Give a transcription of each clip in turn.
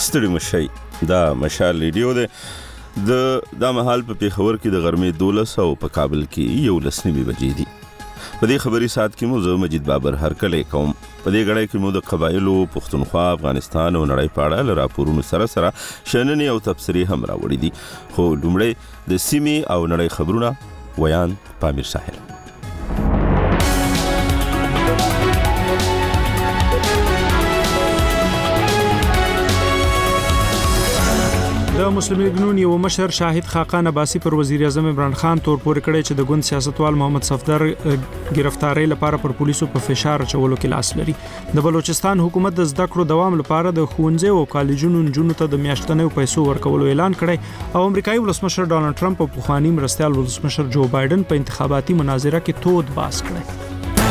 ستړي مشي دا مشال ریډیو ده دا مهال په پیښور کې د غرمې 12 او په کابل کې 11 بجې دي. په دې خبري سات کې مو زه مجید بابر هرکلی کوم. په دې غړی کې مو د قبایلو پښتونخوا افغانستان او نړۍ په اړه له راپورونو سره شننې او تبصرې هم راوړي دي. خو لومړی د سیمې او نړۍ خبرونه ویان پامیر ساحل. د مسلم لیگ نون یو مشر شاهد خاقان عباسی پر وزیر اعظم عمران خان تور پورې کړی چې د ګوند سیاستوال محمد صفدر گرفتاری لپاره پر پولیسو په فشار اچولو کې لاس لري. د بلوچستان حکومت د زده کړو دوام لپاره د ښوونځي او کالجونو نجونو ته د میاشتنیو پیسو ورکولو اعلان کړی او امریکایي ولسمشر ډانلډ ټرمپ او پخوانی مرستیال ولسمشر جو بایدن په انتخاباتي مناظره کې تود باس کړی.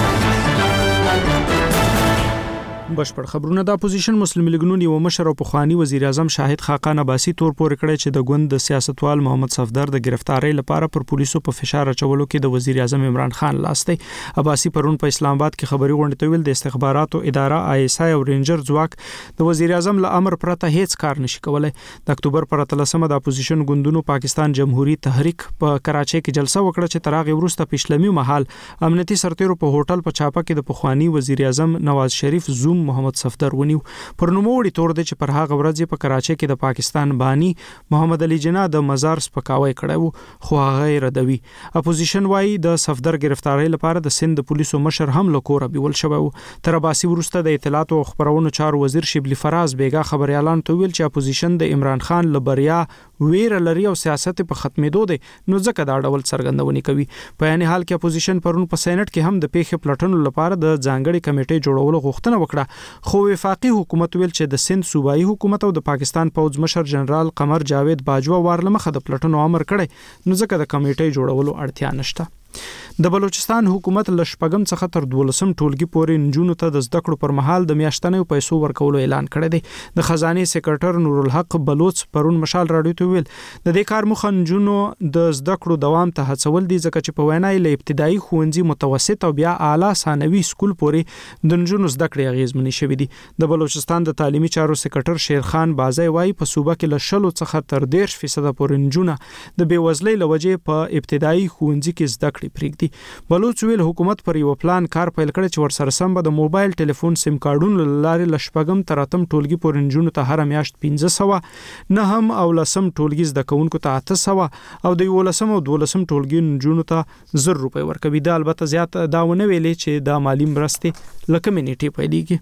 بشپړ خبرونه د اپوزیشن مسلم لیگ نون یو مشر او پخوانی وزیر اعظم شاهد خاقان عباسی تور پورې کړی چې د ګوند د سیاستوال محمد صفدر د گرفتاری لپاره پر پولیسو په فشار اچولو کې د وزیر اعظم عمران خان لاس دی. عباسی پرون په اسلام آباد کې خبري غونډه ته ویل د استخباراتو اداره ISI او رینجر ځواک د وزیر اعظم له امر پرته هیڅ کار نشي کولای. د اکتوبر پر 13 د اپوزیشن ګوندونو پاکستان جمهوریت تحریک په کراچۍ کې جلسه وکړه چې تر هغه وروسته پښلمي مهال امنیتي سرتیرو په هوټل په چاپه کې د پخوانی وزیر اعظم نواز شریف زوم محمد صفدر ونیو. پر نوموړي تور دی چې پر هغه ورځ په کراچۍ کې د پاکستان بانی محمد علي جناح د مزار سپکاوی کړی وو خو هغه ردوي. اپوزیشن وايي د صفدر گرفتاری لپاره د سند پولیسو مشر هم له کوره بیول شوی وو. تر عباسی وروسته د اطلاعات او خبرونو چارو وزیر شبلی فراز بیگا خبري اعلان ته ویل چې اپوزیشن د عمران خان لبریا ویر لري او سیاست په ختمېدو دی نو ځکه دا ډول څرګندونې کوي. په یعنی حال کې اپوزیشن پرون په سېنات کې هم د پیښې پلټنو لپاره د ځانګړي کمیټې جوړولو غوښتنه وکړه خو وفاقي حکومت ویل چې د سند صوبایي حکومت او د پاکستان پوځ مشر جنرال قمر جاوید باجوا وارلمخه د پلټنو امر کړی نو ځکه د کمیټې جوړولو اړتیا نشته. د بلوچستان حکومت له شپږم څخه تر 12 ټولګي پورې نجونو ته د زده کړو پر مهال د میاشتنیو پیسو ورکولو اعلان کړی دی. د خزانه سکرټر نور الحق بلوچ پرون مشال راډیو ته ویل د دې کار مخه نجونو د زده کړو دوام ته هڅول دي ځکه چې په وینای له ابتدایي ښوونځي متوسط او بیا اعلی ثانوي سکول پورې د نجونو زده کړې اغیزمنې شوې دي. د بلوچستان د تعلیمي چارو سکرټر شیرخان بازی وايي په صوبه کې له 10 څخه تر 10% پورې نجونه د بیوزلۍ لوجې په ابتدایي ښوونځي کې زده کړې پرېږدي. بلوچ ویل حکومت پر یو پلان کار پیل کړی چې ورسره سم به د موبایل ټلیفون سیم کارډونو لارې ل شپږم تر اتم ټولګي پورې نجونو ته هر میاشت 1500 نه هم او لسم ټولګي زده کوونکو ته 800 او د 11 او 12 ټولګي نجونو ته 1000 روپۍ ورکوي. دا البته زیات داونه ویلې چې دا مالی مرستې لکه منیټي پیلېږي.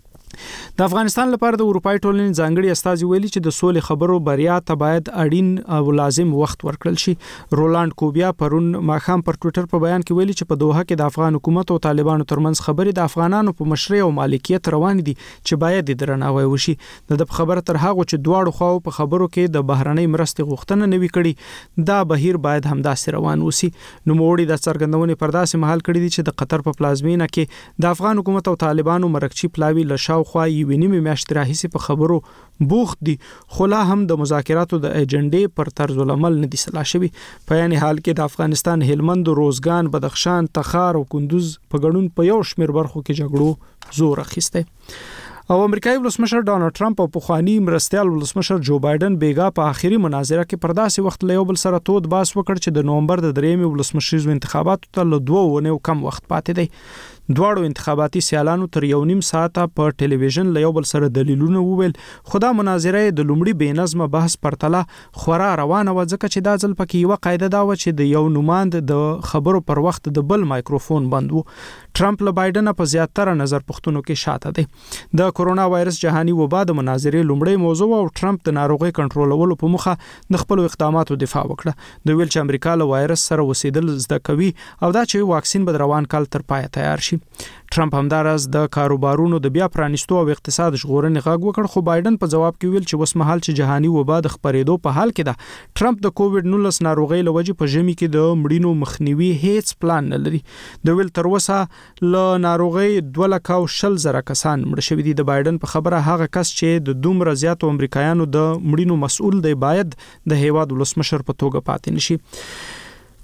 د افغانستان لپاره د اروپای ټولنې ځانګړي استازي ویلي چې د سولې خبرو بریا ته باید اړین او لازم وخت ورکړل شي. رولاند کوبیا پرون ماښام پر ټوئیټر په بیان کې ویلي چې په دوحه کې د افغان حکومت او طالبانو ترمنځ خبرې د افغانانو په مشرۍ او مالکیت روان دي چې باید درناوی وشي. د خبره تر هغه چې دواړو خواو په خبرو کې د بهرنۍ مرستې غوښتنه نوي کړي دا بهیر باید همداسې روان وسی. نو موړي د څرګندونې پر داسې مهال کړی دي چې د قطر په پلازمینه کې د افغان حکومت او طالبانو مرکچی پلاوی له خو یوې نیمې میاشتې راهیسې په خبرو بوخت دي خو لا هم د مذاکراتو د ایجنډې پر طرز العمل نه دي سلا شوي. په یعنی حال کې د افغانستان هلمند، روزګان، بدخشان، تخار او کندوز په ګډون په یو شمېر برخو کې جګړو زور اخیستی. او امریکایي ولسمشر ډانلډ ټرمپ او پخوانی مرستیال ولسمشر جو بایدن بیګا په آخري مناظره کې پر داسې وخت له یو بل سره تود باس وکړ چې د نومبر د 3 ولسمشریزو انتخاباتو ته له 2 ونیو کم وخت پاتې دی. دواړو انتخاباتي سیالانو تر 1.5 ساعته په ټلویزیون له یو بل سره دلیلونه وویل خو دا مناظره د لومړي بې نظمه بحث پرتله خورا روانه و ځکه چې دا ځل پکې یوه قاعده دا و چې د یو نوماند د خبرو پر وخت د بل مایکروفون بند و. ټرمپ له بایدن په زیاتره نظر پښتنو کې شاته دی. د کورونا وایرس جهاني وبا د مناظرې لومړی موضوع او ټرمپ د ناروغي کنټرولولو په مخه د خپل اقداماتو دفاع وکړه. دوی ویل چې امریکا له وایرس سره وسیدل زده کوي او دا چې واکسین به روان کال تر پای تیار شي. ټرمپ همدارس د کاروبارونو د بیا پرانیستو او اقتصاد ژغورنې غږ وکړ خو بایدن په جواب کې ویل چې وسمحال چې جهاني وبا د خپرېدو په حال کې ده. ټرمپ د کووډ-19 ناروغي لوجې په ژمي کې د مړینو مخنیوي هیڅ پلان نه لري. د ویل تر اوسه له ناروغي 2,20,000 کسان مړ شوي دي. د بایدن په خبره هغه کس چې د دومره زیاتو امریکایانو د مړینو مسؤل دی باید د هیواد ولسمشر په توګه پاتې نشي.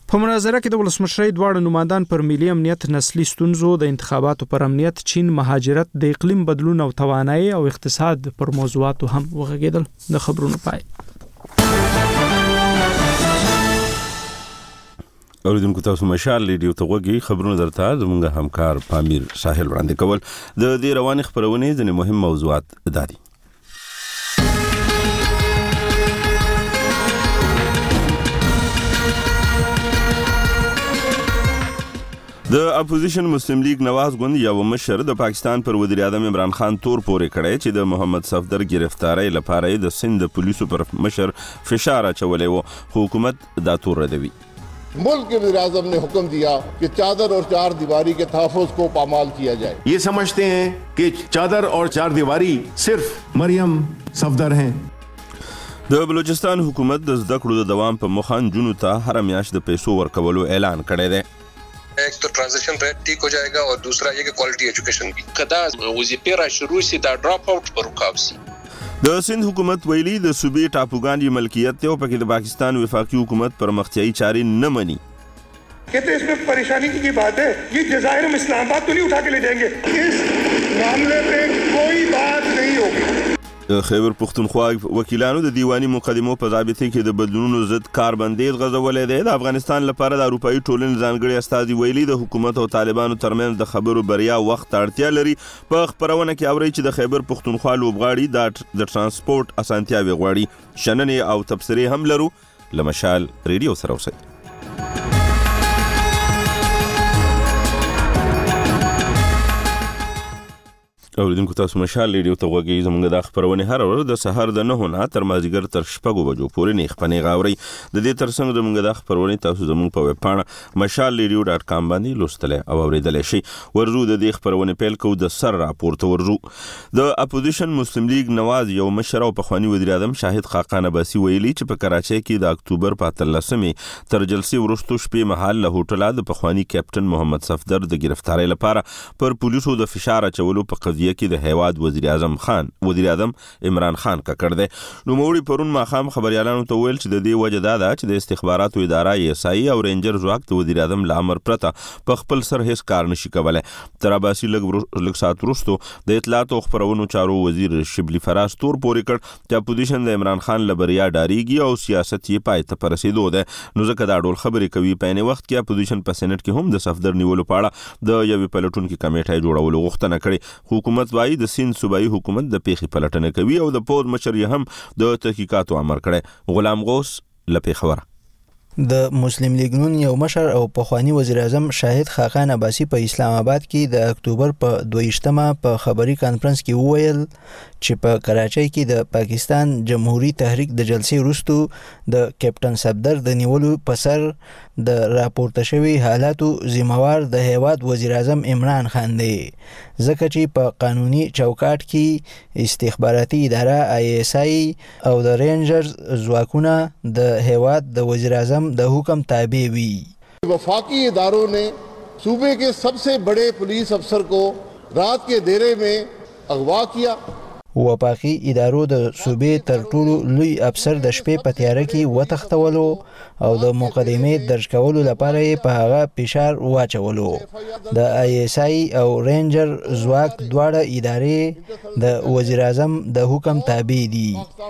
په مناظره کې د ولسمشرۍ دواړه نمایندان پر ملي امنیت، نسلي ستونزو، د انتخاباتو پر امنیت، چین، مهاجرت، د اقلیم بدلون او توانایي او اقتصاد پر موضوعاتو هم وغږېدل. د خبرونو پای. اوریدونکو تاسو مشال ریډیو ته وګورئ. خبرونه درته زموږ همکار پامیر ساحل وړاندې کول. د دې روانې خبرونې ځینې مهم موضوعات دادي. د اپوزیشن مسلم لیگ نواز غوند یو مشر د پاکستان پر وزیر اعظم عمران خان تور پورې کړی چې د محمد صفدر گرفتاری لپاره د سند پولیسو پر مشر فشار اچولی و. حکومت دا تور ردوي. मुल्क के वज़ीर आज़म ने हुक्म दिया कि चादर और चार दीवारी के तहफ़्फ़ुज़ को पामाल किया जाए. ये समझते हैं कि चादर और चार दीवारी सिर्फ मरियम सफदर हैं. د بلوچستان حکومت د زده کړو د دوام په مخه نجونو ته هر میاشت د پیسو ورکولو اعلان کړی دی. एक तो ट्रांजिशन रेट ठीक हो जाएगा और दूसरा ये कि क्वालिटी एजुकेशन भी कदा वजीफे را شروع सी دا ड्रॉप आउट पर रुकाव सी. د سند حکومت ویلي د صوبې ټاپوګان یې ملکیت ته او پکې د پاکستان وفاقي حکومت پرمختیایي چارې نه مني. कहते इसमें परेशानी की बात है, ये जज़ायर हम इस्लामाबाद तो नहीं उठा के ले जाएंगे. इस मामले पे कोई बात नहीं होगी. د خیبر پختونخوا وکیلانو د دیوانی مقدمو په ضابطه کې د بدلونونو ضد کاربندیز غځولې ده. د افغانستان لپاره د اروپאי ټولنې ځانګړي استازي ویلي د حکومت او طالبانو ترمنځ د خبرو بریا وخت اړتیا لري. په خبرونه کې اوري چې د خیبر پختونخوا لوبغاړي د ترانسپورت اسانتیاوي غواړي. شننې او تبصرې هم لرو. لمشال ریډیو سره اوسئ. اوریدونکو تاسو مشال ریډیو ته وګورئ. زموږ د خبرونه هر ورځ د سحر د 9 نه تر مازیګر تر 6 بجو پورې نه خپنې غاوري. د دې ترڅنګ زموږ د خبرونه تاسو زموږ په ویب پاڼه mashalradio.com باندې لوستل او اوریدل شي. ورزو د دې خبرونه پیل کو د سر راپورته ورزو. د اپوزیشن مسلم لیگ نواز یو مشر او پخوانی وزیر اعظم شاهد خاقان عباسی ویلي چې په کراچۍ کې د اکتوبر په 13مې تر جلسې وروسته شپې مهال له هوټل د پخوانی کیپټن محمد صفدر د گرفتاری لپاره پر پولیسو د فشار اچولو په قضیه کې د هیواد وزیر اعظم عمران خان کا کړ دی. نو موري پرون ماخام خبريالانو ته ویل چې د دې وجه دا ده چې د استخباراتو اداره ایسای او رینجر ځواک د وزیر اعظم لامر پرته په خپل سر هیڅ کار نشي کولای. تر عباسی لږ سات وروسته د اطلاعات او خبرونو چارو وزیر شبلی فراز تور پورې کړ چې اپوزیشن د عمران خان لبریا ډاریږي او سیاست یې پای ته رسیدو ده. نو ځکه دا ډول خبرې کوي. په نه وخت کې اپوزیشن په سېنات کې هم د صفدر نیولو په اړه د یوې پلټونکو کمیټې جوړولو غوښتنه کړې. حکومت وايي د سند صوبایي حکومت د پیښې پلټنه کوي او د پوز مشر یې هم د تحقیقاتو امر کړی. غلام غوث لپاره خبره. د مسلم لیگ نون یو مشر او پخوانی وزیر اعظم شاهد خاقان عباسی په اسلام آباد کې د اکتوبر په 22مه په خبري کانفرنس کې وویل چې په کراچۍ کې د پاکستان جمهوریت تحریک د جلسې وروسته د کیپټن صفدر د نیولو په سر د راپورته شوی حالاتو ذمہوار د هیواد وزیر اعظم عمران خان دی. ځکه چې په قانوني چوکاټ کې استخباراتي اداره ISI او د رینجرز ځواکونه د هیواد د وزیر اعظم د حکم تابع وي. वफाकी इदारों ने सूबे के सबसे बड़े पुलिस अफसर को रात के देरे में अगवा किया. وفاقي ادارو د صوبې تر ټولو لوی افسر د شپې په تیاره کې وتښتولو او د مقدمې درج کولو لپاره یې په هغه فشار واچولو. د ISI او رینجر ځواک دواړه ادارې د وزیر اعظم د حکم تابع دي.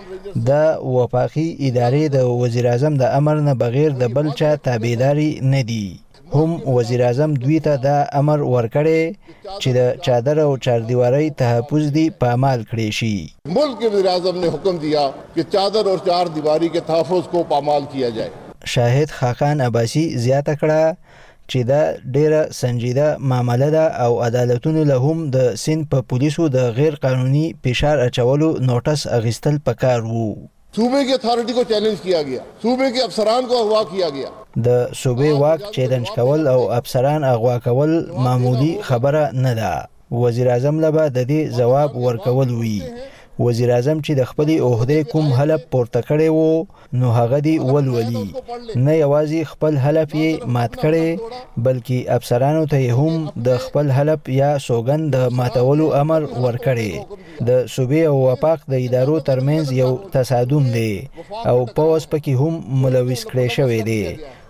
د وفاقي ادارې د وزیر اعظم د امر نه بغیر د بل چا تابعداري نه دي. هم وزیر اعظم دوی ته دا امر ورکړی چې د چادر او چاردیواری تحفظ دی پامال کړی شي. मुल्क के वज़ीर आज़म ने हुक्म दिया कि चादर और चार दीवारी के तहफ़्फ़ुज़ को पामाल किया जाए. شاهد خاقان عباسی زیاته کړه چې دا ډیره سنجیده معامله ده او عدالتونو له هم د سند په پولیسو د غیر قانوني فشار اچولو نوټس اخیستل پکار وو. सूबे की अथॉरिटी को चैलेंज किया गया, सूबे के अफसरान को अगवा किया गया. د صوبې واک چیلنج کول او افسران اغوا کول معمولی خبره نه ده. وزیر اعظم لبا د دې جواب ورکول وی. وزیر اعظم چې د خپل عہده کوم حلف پورته کړی وو نو هغه دی ولولي. نه یوازې خپل حلف یې مات کړي بلکې افسرانو ته هم د خپل حلف یا سوګند د ماتولو امر ورکړي. د صوبې او وفاق د ادارو ترمنځ یو تصادم دی او پوس پکې هم ملوث کړی شوی دی.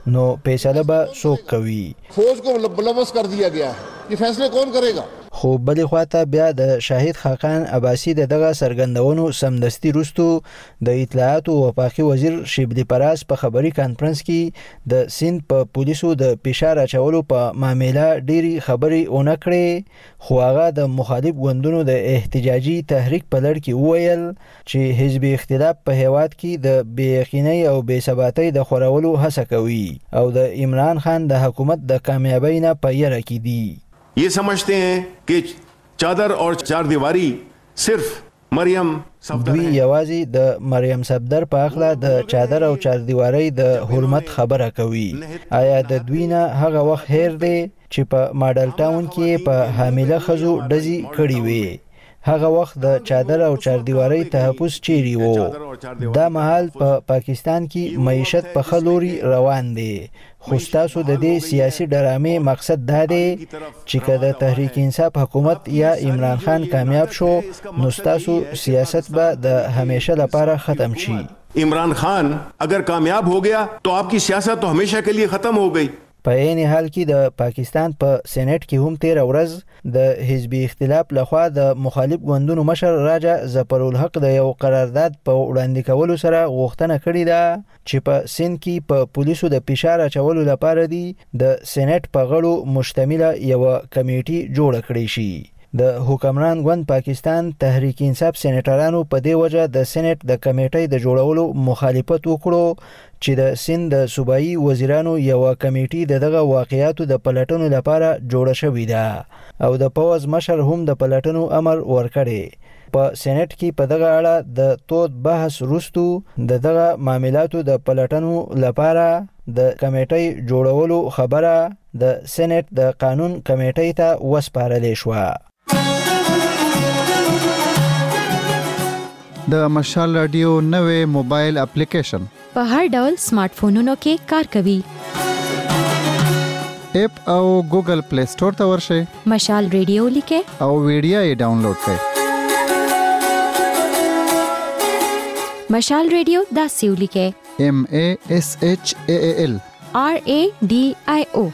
نو فیصله به څوک کوي. फौज को मुलव्वस कर दिया गया है, ये फैसले कौन करेगा. خو بلې خواته بیا د شاهد خاقان عباسی دغه سرګندونو سمدستي وروستو د اطلاعات او وفاقي وزیر شیبلی پراس په خبري کانفرنس کې د سند په پولیسو د فشار اچولو په معاملې ډيري خبري اونې کړې، خو هغه د مخالف ګوندونو د احتجاجي تحریک په لړ کې وویل چې حزب اختلاف په هیواد کې د بې یقینۍ او بې ثباتۍ د خورولو هڅه کوي او د عمران خان د حکومت د کامیابۍ نه په یره کې دي. ये समझते हैं कि चादर और चार दीवारी सिर्फ مریم دوی یوازې د مریم صفدر په اخلا د چادر او چار دیواری د حرمت خبره کوي. آیا د دوی نه هغه وخت هیر دی چې په ماډل ټاون کې په حامله خزو ډزي کړي وي؟ هغه وخت د چادر او چار دیواری تحفظ چیرې وو؟ دا مهال په پاکستان کې معیشت په خلوري روان دی، خو ستاسو د دې سیاسي ډرامې مقصد دا دی چې که د تحریک انصاف حکومت یا عمران خان کامیاب شو نو ستاسو سیاست به د همیشه لپاره ختم شي. عمران خان اگر کامیاب हो गया तो आपकी सियासत तो हमेशा के लिए ختم हो गई. په عین حال کې د پاکستان په سېنات کې هم 13 ورځ د حزب اختلاف لخوا د مخالف ګوندونو مشر راجا ظفرالحق د یو قرارداد په وړاندې کولو سره غوښتنه کړې ده چې په سند کې په پولیسو د فشار اچولو لپاره دی د سېنات په غړو مشتمله یو کمیټي جوړ کړی شي. د حکمران ګوند پاکستان تحریک انصاف سېنیټرانو په دې وجه د سېنات د کمیټې د جوړولو مخالفت وکړو چې د سند د صوبایي وزیرانو یو کمیټي دغه واقعیاتو د پلټنو لپاره جوړه شوې ده او د پوز مشر هم د پلټنو امر ورکړي. په سېنات کې په دغه اړه د تود بحث وروستو دغه معاملاتو د پلټنو لپاره د کمیټې جوړولو خبره د سېنات د قانون کمیټې ته وسپارل شوه. د مشال رادیو نوې موبایل اپلیکیشن په هر ډول سمارټ فونونو کې کار کوي. اپ او ګوګل پلی سٹور ته ورشئ، مشال رادیو لیکه او ویډیو یې ډاونلوډ کړئ. مشال رادیو دا سیو لیکه MASHAAL RADIO.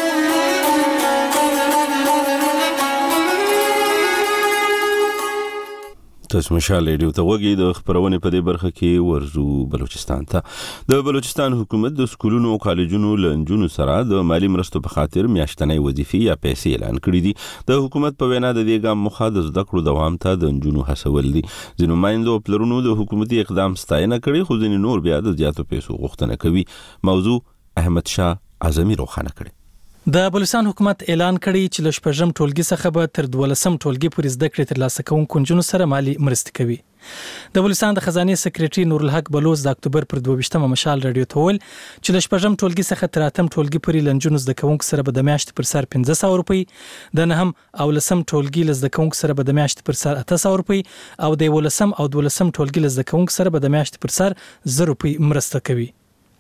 تاسو مشال ریډیو ته وګورئ. د خبرونه په دې برخه کې ورزو بلوچستان ته. د بلوچستان حکومت د سکولونو او کالجونو لنجونو سره د مالی مرستو په خاطر میاشتنۍ وظیفې یا پیسې اعلان کړې دي. د حکومت په وینا د دې ګام مخه د زده کړو دوام ته د نجونو هڅول دي. ځینو مایندو پلرونو د حکومتي اقدام ستاینه کړې، خو ځینې نور بیا د زیاتو پیسو غوښتنه کوي. موضوع احمد شاه اعظمي روښانه کړي. د بلوچستان حکومت اعلان کړی چې له شپږم ټولګي څخه به تر 12م ټولګي پورې زده کړې ترلاسه کوونکو نجونو سره مالی مرستې کوي. د بلوچستان د خزانه سکریټري نورالحق بلوچ د اکتوبر پر 22مه مشال رادیو ته ویل چې له شپږم ټولګي څخه تر 8م ټولګي پورې لنجونو زده کوونکو سره به د میاشتې پر سر 1500 روپۍ، د 9م او 10م ټولګي له زده کوونکو سره به د میاشتې پر سر 800 روپۍ او د 11م او 12م ټولګي له زده کوونکو سره به د میاشتې پر سر 1000 روپۍ مرسته کوي.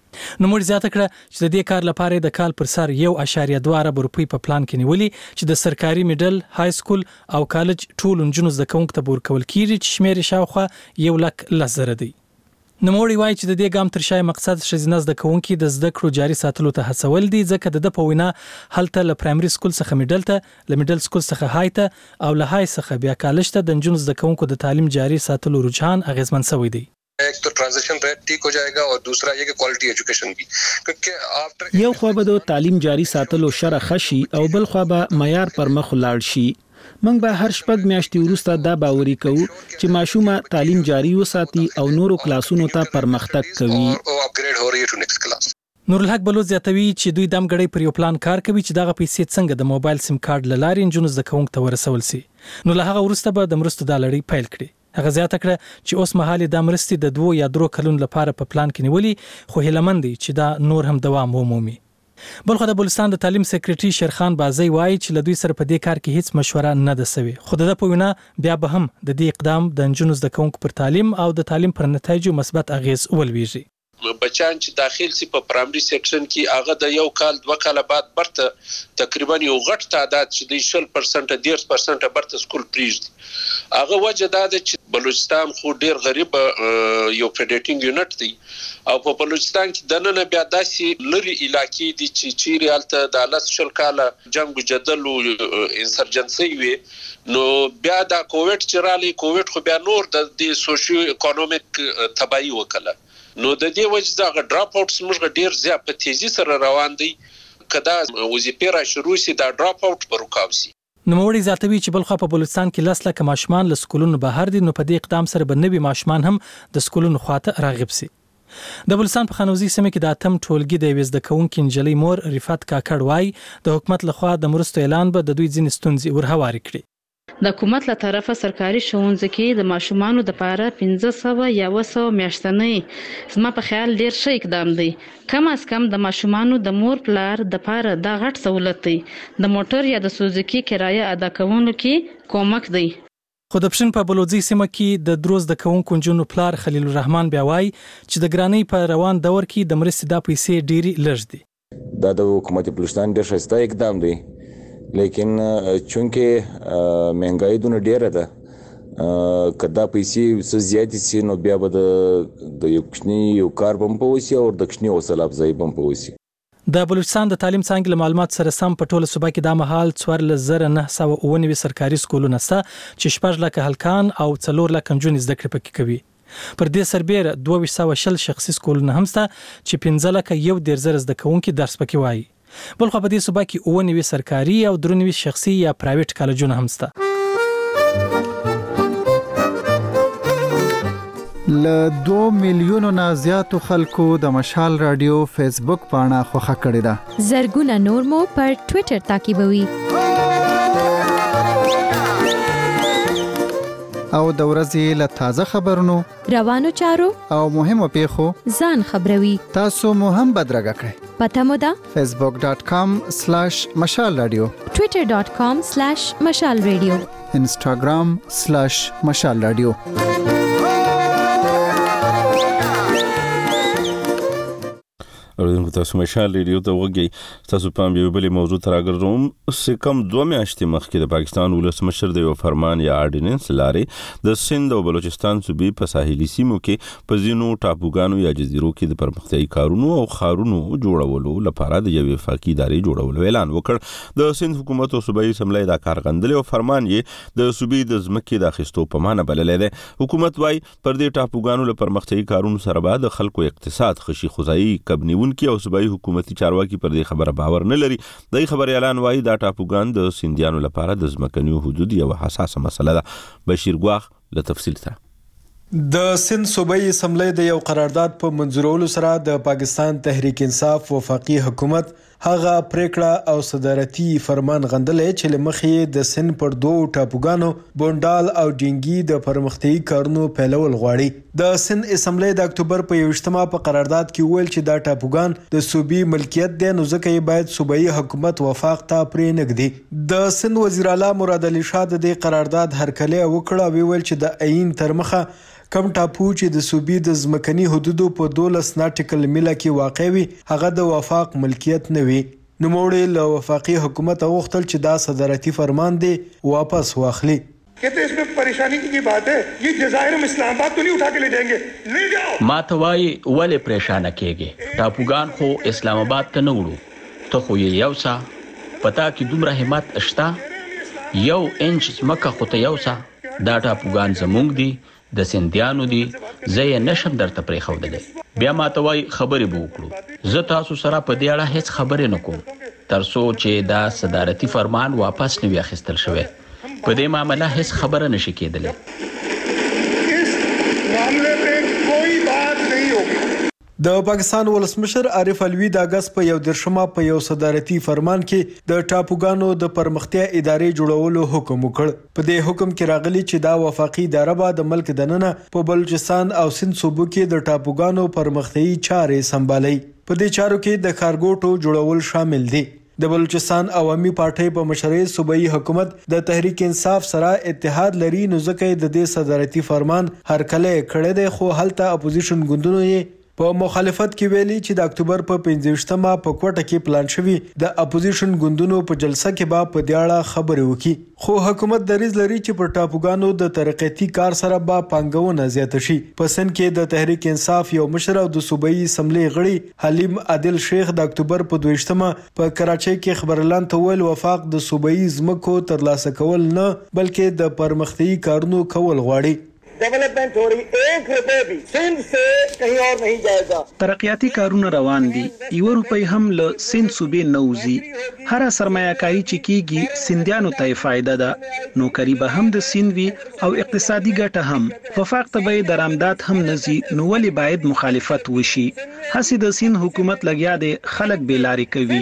نو موږ زیاته کړه چې د دې کار لپاره د کال پر سر 1.2 ارب روپۍ په پلان کې نیولې چې د سرکاري میډل، های سکول او کالج ټول نجونو زده کوونکو ته ورکول کیږي چې شمیر شاوخوا 1,10,000 دی. نو موږ وایي چې د دې ګام تر شای مقصد ښځینه زده کوونکو د زده کړو جاري ساتلو ته هڅول دي، ځکه د په وینا هلته له پرایمري سکول څخه میډل ته، له میډل سکول څخه های ته او له های څخه بیا کالج ته د نجونو زده کوونکو د تعلیم جاري ساتلو رجحان اغیزمن شوی دی. एक तो ट्रांजिशन रेट ठीक हो जाएगा और दूसरा ये कि क्वालिटी एजुकेशन भी, क्योंकि आफ्टर یو خو به د تعلیم جاري ساتلو شرح خشي او بل خو به معیار پر مخ لاړ شي. موږ به هر شپږ میاشتې وروسته دا باوري کوو چې ماشومه تعلیم جاري وساتي او نورو کلاسونو ته پرمختګ کوي. اپګریډ هو رہی ہے ټو نیکسٹ کلاس. نورالحق بلوچ زیاتوي چې دوی دم غړي پر یو پلان کار کوي چې دغه پیسې څنګه د موبایل سیم کارت لاري نجونو زده کوونکو ته ورسول شي. نو له هغه وروسته به د مرستو د لړۍ پیل کړي. هغه زیاته کړه چې اوس مهال د مرستې د 2 یا 3 کلونو لپاره په پلان کې نیولې، خو هیلمند دي چې دا نور هم دوام ومومي. بلخو د بلوچستان د تعلیم سکریټري شیرخان بازی وایي چې له دوی سره په دې کار کې هیڅ مشوره نه ده سوي، خو د په وینا بیا به هم د دې اقدام د نجونو زده کوونکو پر تعلیم او د تعلیم پر نتایجو مثبت اغیز ولويږي. بچان چې داخل سي په پرایمري سیکشن کې هغه د یو کال 2 کال بعد برته تقریبا یو غټ تعداد چې د 20% 10% برته سکول پریږدي. هغه وجه دا ده چې بلوچستان خو ډیر غریب یو پریډیټینګ یونټ دی او په بلوچستان کې د نن بیا داسې لري علاقې دي چې چیرې الته د لاس شل کاله جنگ جدل او انسرجنسي وي نو بیا دا کووډ چرالي کووډ خو بیا نور د سوشیو اکونومیک تباہي وکړه نو د دې وجه دا ډراپ اوټس موږ ډیر زیات په تیزی سره روان دي کدا وظیفه را شروع سي دا ډراپ اوټ پر وکاوسي نوموړي زیاتوي چې بلخوا په بلوچستان کې 10 لکه ماشومان له سکولونو بهر دي نو په دې اقدام سره به نوي ماشومان هم د سکولونو خواته راغب سي د بلوچستان په خانوزي سیمه کې د اتم ټولګي د وزد کونکو انجلۍ مور رفات کاکړ وای د حکومت لخوا د مرستو اعلان به د دوی ځین ستونزې ورهواري کړي د حکومت له طرفه سرکاري ښوونځي کې د ماشومانو د پاره 1500 یا 100 میاشتنۍ زما په خیال ډیر ښه اقدام دی کم از کم د ماشومانو د مور پلار د پاره دا غټ سہولت دی د موټر یا د سوزوکی کرایه ادا کولو کې کومک دی خو د پښین په بلوځي سیمه کې د دروز د کونکو جنو پلار خلیل الرحمن بیا وای چې د ګرانی په روان دور کې د مرستې د پیسې ډيري لږ دي دا د حکومت بلوچستان ډیر ښه اقدام دی لیکن چونکه مهنګای دونه ډیره ده کدا پیسې څه زیات سي نو بیا به د یو کښنی یو کار بم پوسی او د کښنی وسله افزای بم پوسی د بلوچستان د تعلیم څانګې له معلومات سره سم په ټوله صوبه کې د مهال 4999 سرکاري سکولونه شته چې 14 لکه هلکان او 4 لکه نجونې زده کړې پکې کوي پر دې سربېره 2200 شخصي سکولونه هم شته چې 15 لکه 1.0 زده کوونکي درس پکې وایي بلخو په دې صوبه کې 99 سرکاري او 93 شخصي یا پرایویټ کالجونه هم شته ل 2 میلیونو نه زیاتو خلکو د مشال رادیو فیسبوک پاڼه خوښه کړې ده زرګونه نور مو پر ټوئیټر تعقیبوي او د ورځې له تازه خبرونو روانو چارو او مهمو پیښو ځان خبروي تاسو مو هم بدرګه کړئ پته مو ده facebook.com/mashalradio twitter.com/mashalradio instagram/mashalradio اوریدونکو تاسو مشال ریډیو ته وګورئ تاسو په یو بل موضوع تر اګرځوم چې کم 2 میاشتې مخکې د پاکستان ولسمشر د یو فرمان یا آرډیننس لارې د سند او بلوچستان صوبې په ساحلي سیمو کې په ځینو ټاپوګانو یا جزیرو کې د پرمختیايي کارونو او خارونو جوړولو لپاره د یوې وفاقي ادارې جوړولو اعلان وکړ د سند حکومت او صوبایي اسمبلی دا کار غندل او فرمان یې د صوبې د ځمکې د اخیستو په معنی بللی دی حکومت وايي پر دې ټاپوګانو له پرمختیايي کارونو سره به د خلکو اقتصاد خشي خدای کبنیون کې او صوبایي حکومتي چارواکي پر دې خبره باور نه لري دای خبر اعلان وايي دا ټاپوګان د سندیانو لپاره د ځمکنیو حدود یو حساسه مسله ده بشیر ګواخ له تفصیل ته د سند صوبایي اسمبلی د یو قرارداد په منظورولو سره د پاکستان تحریک انصاف وفاقي حکومت هغه پریکړه او صدارتي فرمان غندلې چې لمخې د سند پر دوه ټاپوګانو بونډال او ډینګي د پرمختیايي کارونو پیلول غواړي د سند اسمبلی د اکتوبر په 21 په قرارداد کې ویل چې دا ټاپوګان د صوبې ملکیت دي نو ځکه یې باید صوبایي حکومت وفاق ته پرې نږدې د سند وزیر اعلی مراد علي شاه د قرارداد هرکلی وکړه ویل چې د عین تر مخه کم ټاپو چې د صوبې د ځمکني حدودو په 12 ناټیکل میله کې واقع وي هغه د وفاق ملکیت نه وي نوموړي له وفاقي حکومت غوښتل چې دا صدارتي فرمان دی واپس واخلي कहते हैं इसमें परेशानी की बात है ये जजायर हम इस्लामाबाद तो नहीं उठा के ले जाएंगे ले जाओ ما ته وای ولې پریشانه کېږي ټاپوګان خو اسلام آباد ته نه وړو ته خو یې یو څه پتا کې دومره همت اشته یو انچ مکه خو ته یو څه دا ټاپوګان زمونږ دي د سندیانو دي زه یې نشم درته پرې ښودلی بیا ما ته وای خبرې به وکړو زه تاسو سره په دې اړه هیڅ خبرې نه کوم تر څو چې دا صدارتي فرمان واپس نه وي اخیستل شوی په دې معامله هیڅ خبره نشي کېدلی د پاکستان ولسمشر عارف علوي د اگست په 11 په یو صدارتي فرمان کې د ټاپوګانو د پرمختیا ادارې جوړولو حکم وکړ په دې حکم کې راغلي چې دا وفاقي اداره به د ملک دننه په بلوچستان او سند صوبو کې د ټاپوګانو پرمختیايي چارې سمبالي په دې چارو کې د کارګوټو جوړول شامل دي د بلوچستان عوامي پارټۍ په مشرۍ صوبایي حکومت د تحریک انصاف سره اتحاد لري نو ځکه د دې صدارتي فرمان هرکلی کړی دی خو هلته اپوزیشن ګوندونو یې په مخالفت کې ویلي چې د اکتوبر په 15مه په کوټه کې پلان شوی د اپوزیشن ګوندونو په جلسه کې به په دې اړه خبرې وکړي، خو حکومت دریځ لري چې پر ټاپوګانو د ترقیاتي کار سره به پانګونه زیاته شي. په سند کې د تحریک انصاف یو مشر او د صوبایي اسمبلی غړي حلیم عادل شیخ د اکتوبر په 22مه په کراچۍ کې خبرلاند ته ویل وفاق د صوبایي ځمکو ترلاسه کول نه بلکې د پرمختیايي کارونو کول غواړي. डेवलपमेंट हो रही, 1 रुपए भी सिंध से कहीं और नहीं जाएगा. ترقیاتی کارونه روان دي، 1 روپۍ هم له سند صوبې نه وځي. هر سرمایه‌کاري چې کیږي سندیانو ته فائدہ ده، نوکری به هم د سند وي او اقتصادي ګټه هم. وفاق ته به درآمدات هم نزي، نو ولې باید مخالفت وشي؟ هسې د سند حکومت لګیا دی خلک بیلاری کوي.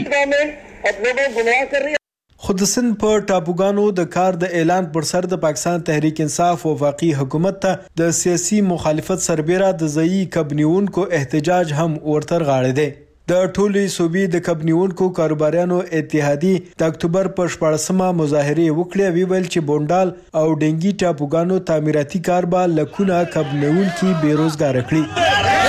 خو د سند په ټاپوګانو د کار د اعلان پر سر د پاکستان تحریک انصاف وفاقي حکومت ته د سیاسي مخالفت سربېره د ځایي کبنیونکو احتجاج هم ورتر غاړه دی. د ټولي صوبې د کبنیونکو کاروباریانو اتحادی د اکتوبر په 14مه مظاهره وکړه، ویل چې بونډال او ډنګي ټاپوګانو تعمیراتي کار به لکونه کبنیونکي بیروزګار کړي.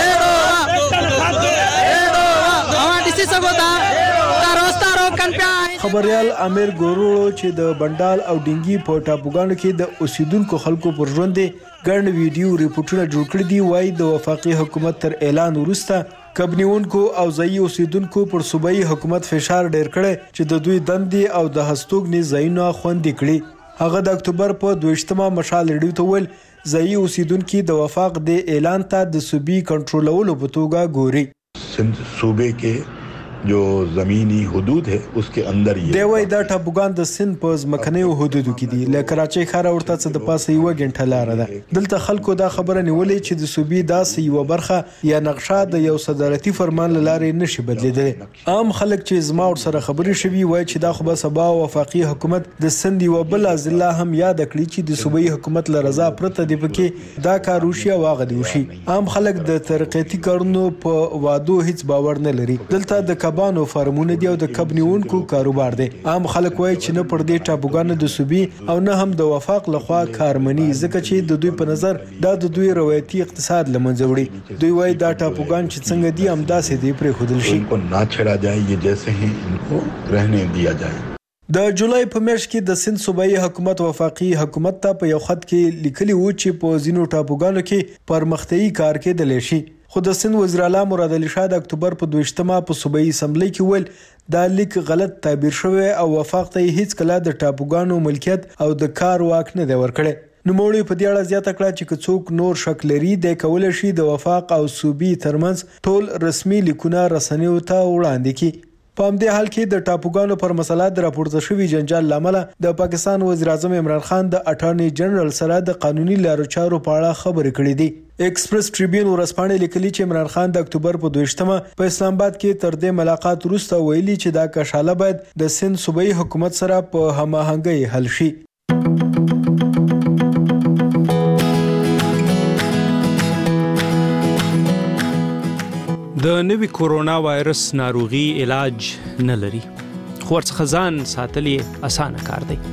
خبريال امیر ګورو چې د بندال او ډنګي په ټاپوګانو کې د اوسیدونکو خلکو پر ژوند ګڼ ویډیو ریپورتونه جوړ کړي دي. وایي د وفاقي حکومت تر اعلان وروسته کبنیونکو او ځایي اوسیدونکو پر صوبایي حکومت فشار ډیر کړي چې د دوی دندې او د هستوګنې ځایونه خوندي کړي. هغه د اکتوبر په 22مه مشال ریډیو ته ویل ځایي اوسیدونکو د وفاق د اعلان ته د صوبې کنټرولولو په توګه ګوري. سند صوبې کې जो ज़मीनी हदूद है उसके अंदर ये دی وای دا ټاپوګان د سند په ځمکنیو حدودو کې دي. له کراچۍ ښار ورته څه د پاسه 1 غنټه لار ده. دلته خلکو دا خبره نیولې چې د صوبې داسې یو برخه یا نقشه د یو صدارتي فرمان لارې نشي بدلیدل. عام خلک چې زما ور سره خبرې شوي وای چې دا خو به سبا وفاقي حکومت د سند یو بل ضلع هم یاد کړی چې د صوبایي حکومت له رضا پرته دی پکې دا کار وشي او هغه دی وشي. عام خلک د ترقیاتي کارونو په وادو هیڅ باور نه لري. دلته د کبانو فارمونه دی او د کبنیونکو کاروبار دی. عام خلک وایي چې نه پر دې ټاپوګانو د صوبې او نه هم د وفاق لخوا کارمني، ځکه چې د دوی په نظر دا د دوی روایتي اقتصاد لمنځه وړي. دوی وایي دا ټاپوګان چې څنګه دي همداسې دی پرېښودل شي. इनको ना छेड़ा जाए, ये जैसे ही इनको रहने दिया जाए. د جولای په میاشت کې د سند صوبایي حکومت وفاقي حکومت ته په یو خط کې لیکلي و چې په ځینو ټاپوګانو کې پرمختیايي کار کېدلی شي. خو د سند وزیر اعلی مراد علي شاه د اکتوبر په 22مه په صوبایي اسمبلی کې ویل دا لیک غلط تعبیر شوی او وفاق ته هیڅ کله د ټاپوګانو ملکیت او د کار واک نه دی ورکړی. نوموړي په دې اړه زیاته کړه چې څوک نور شک لري د کولای شي د وفاق او صوبې ترمنځ ټول رسمي لیکونه رسنیو ته وړاندې کړي. په همدې حال کې د ټاپوګانو پر مسله د راپورته شوي جنجال لامل د پاکستان وزیر اعظم عمران خان د اټارنی جنرال سره د قانوني لارو چارو په اړه خبرې کړې دي. ایکسپریس ټریبیون ورځپاڼې لیکلي چې عمران خان د اکتوبر په 22مه په اسلام آباد کې تر دې ملاقات وروسته ویلي چې دا کشاله باید د سند صوبایي حکومت سره په هماهنګۍ حل شي. د نوي کورونا وایرس ناروغي علاج نه لري، خو ورڅخه ځان ساتل یې اسانه کار دی.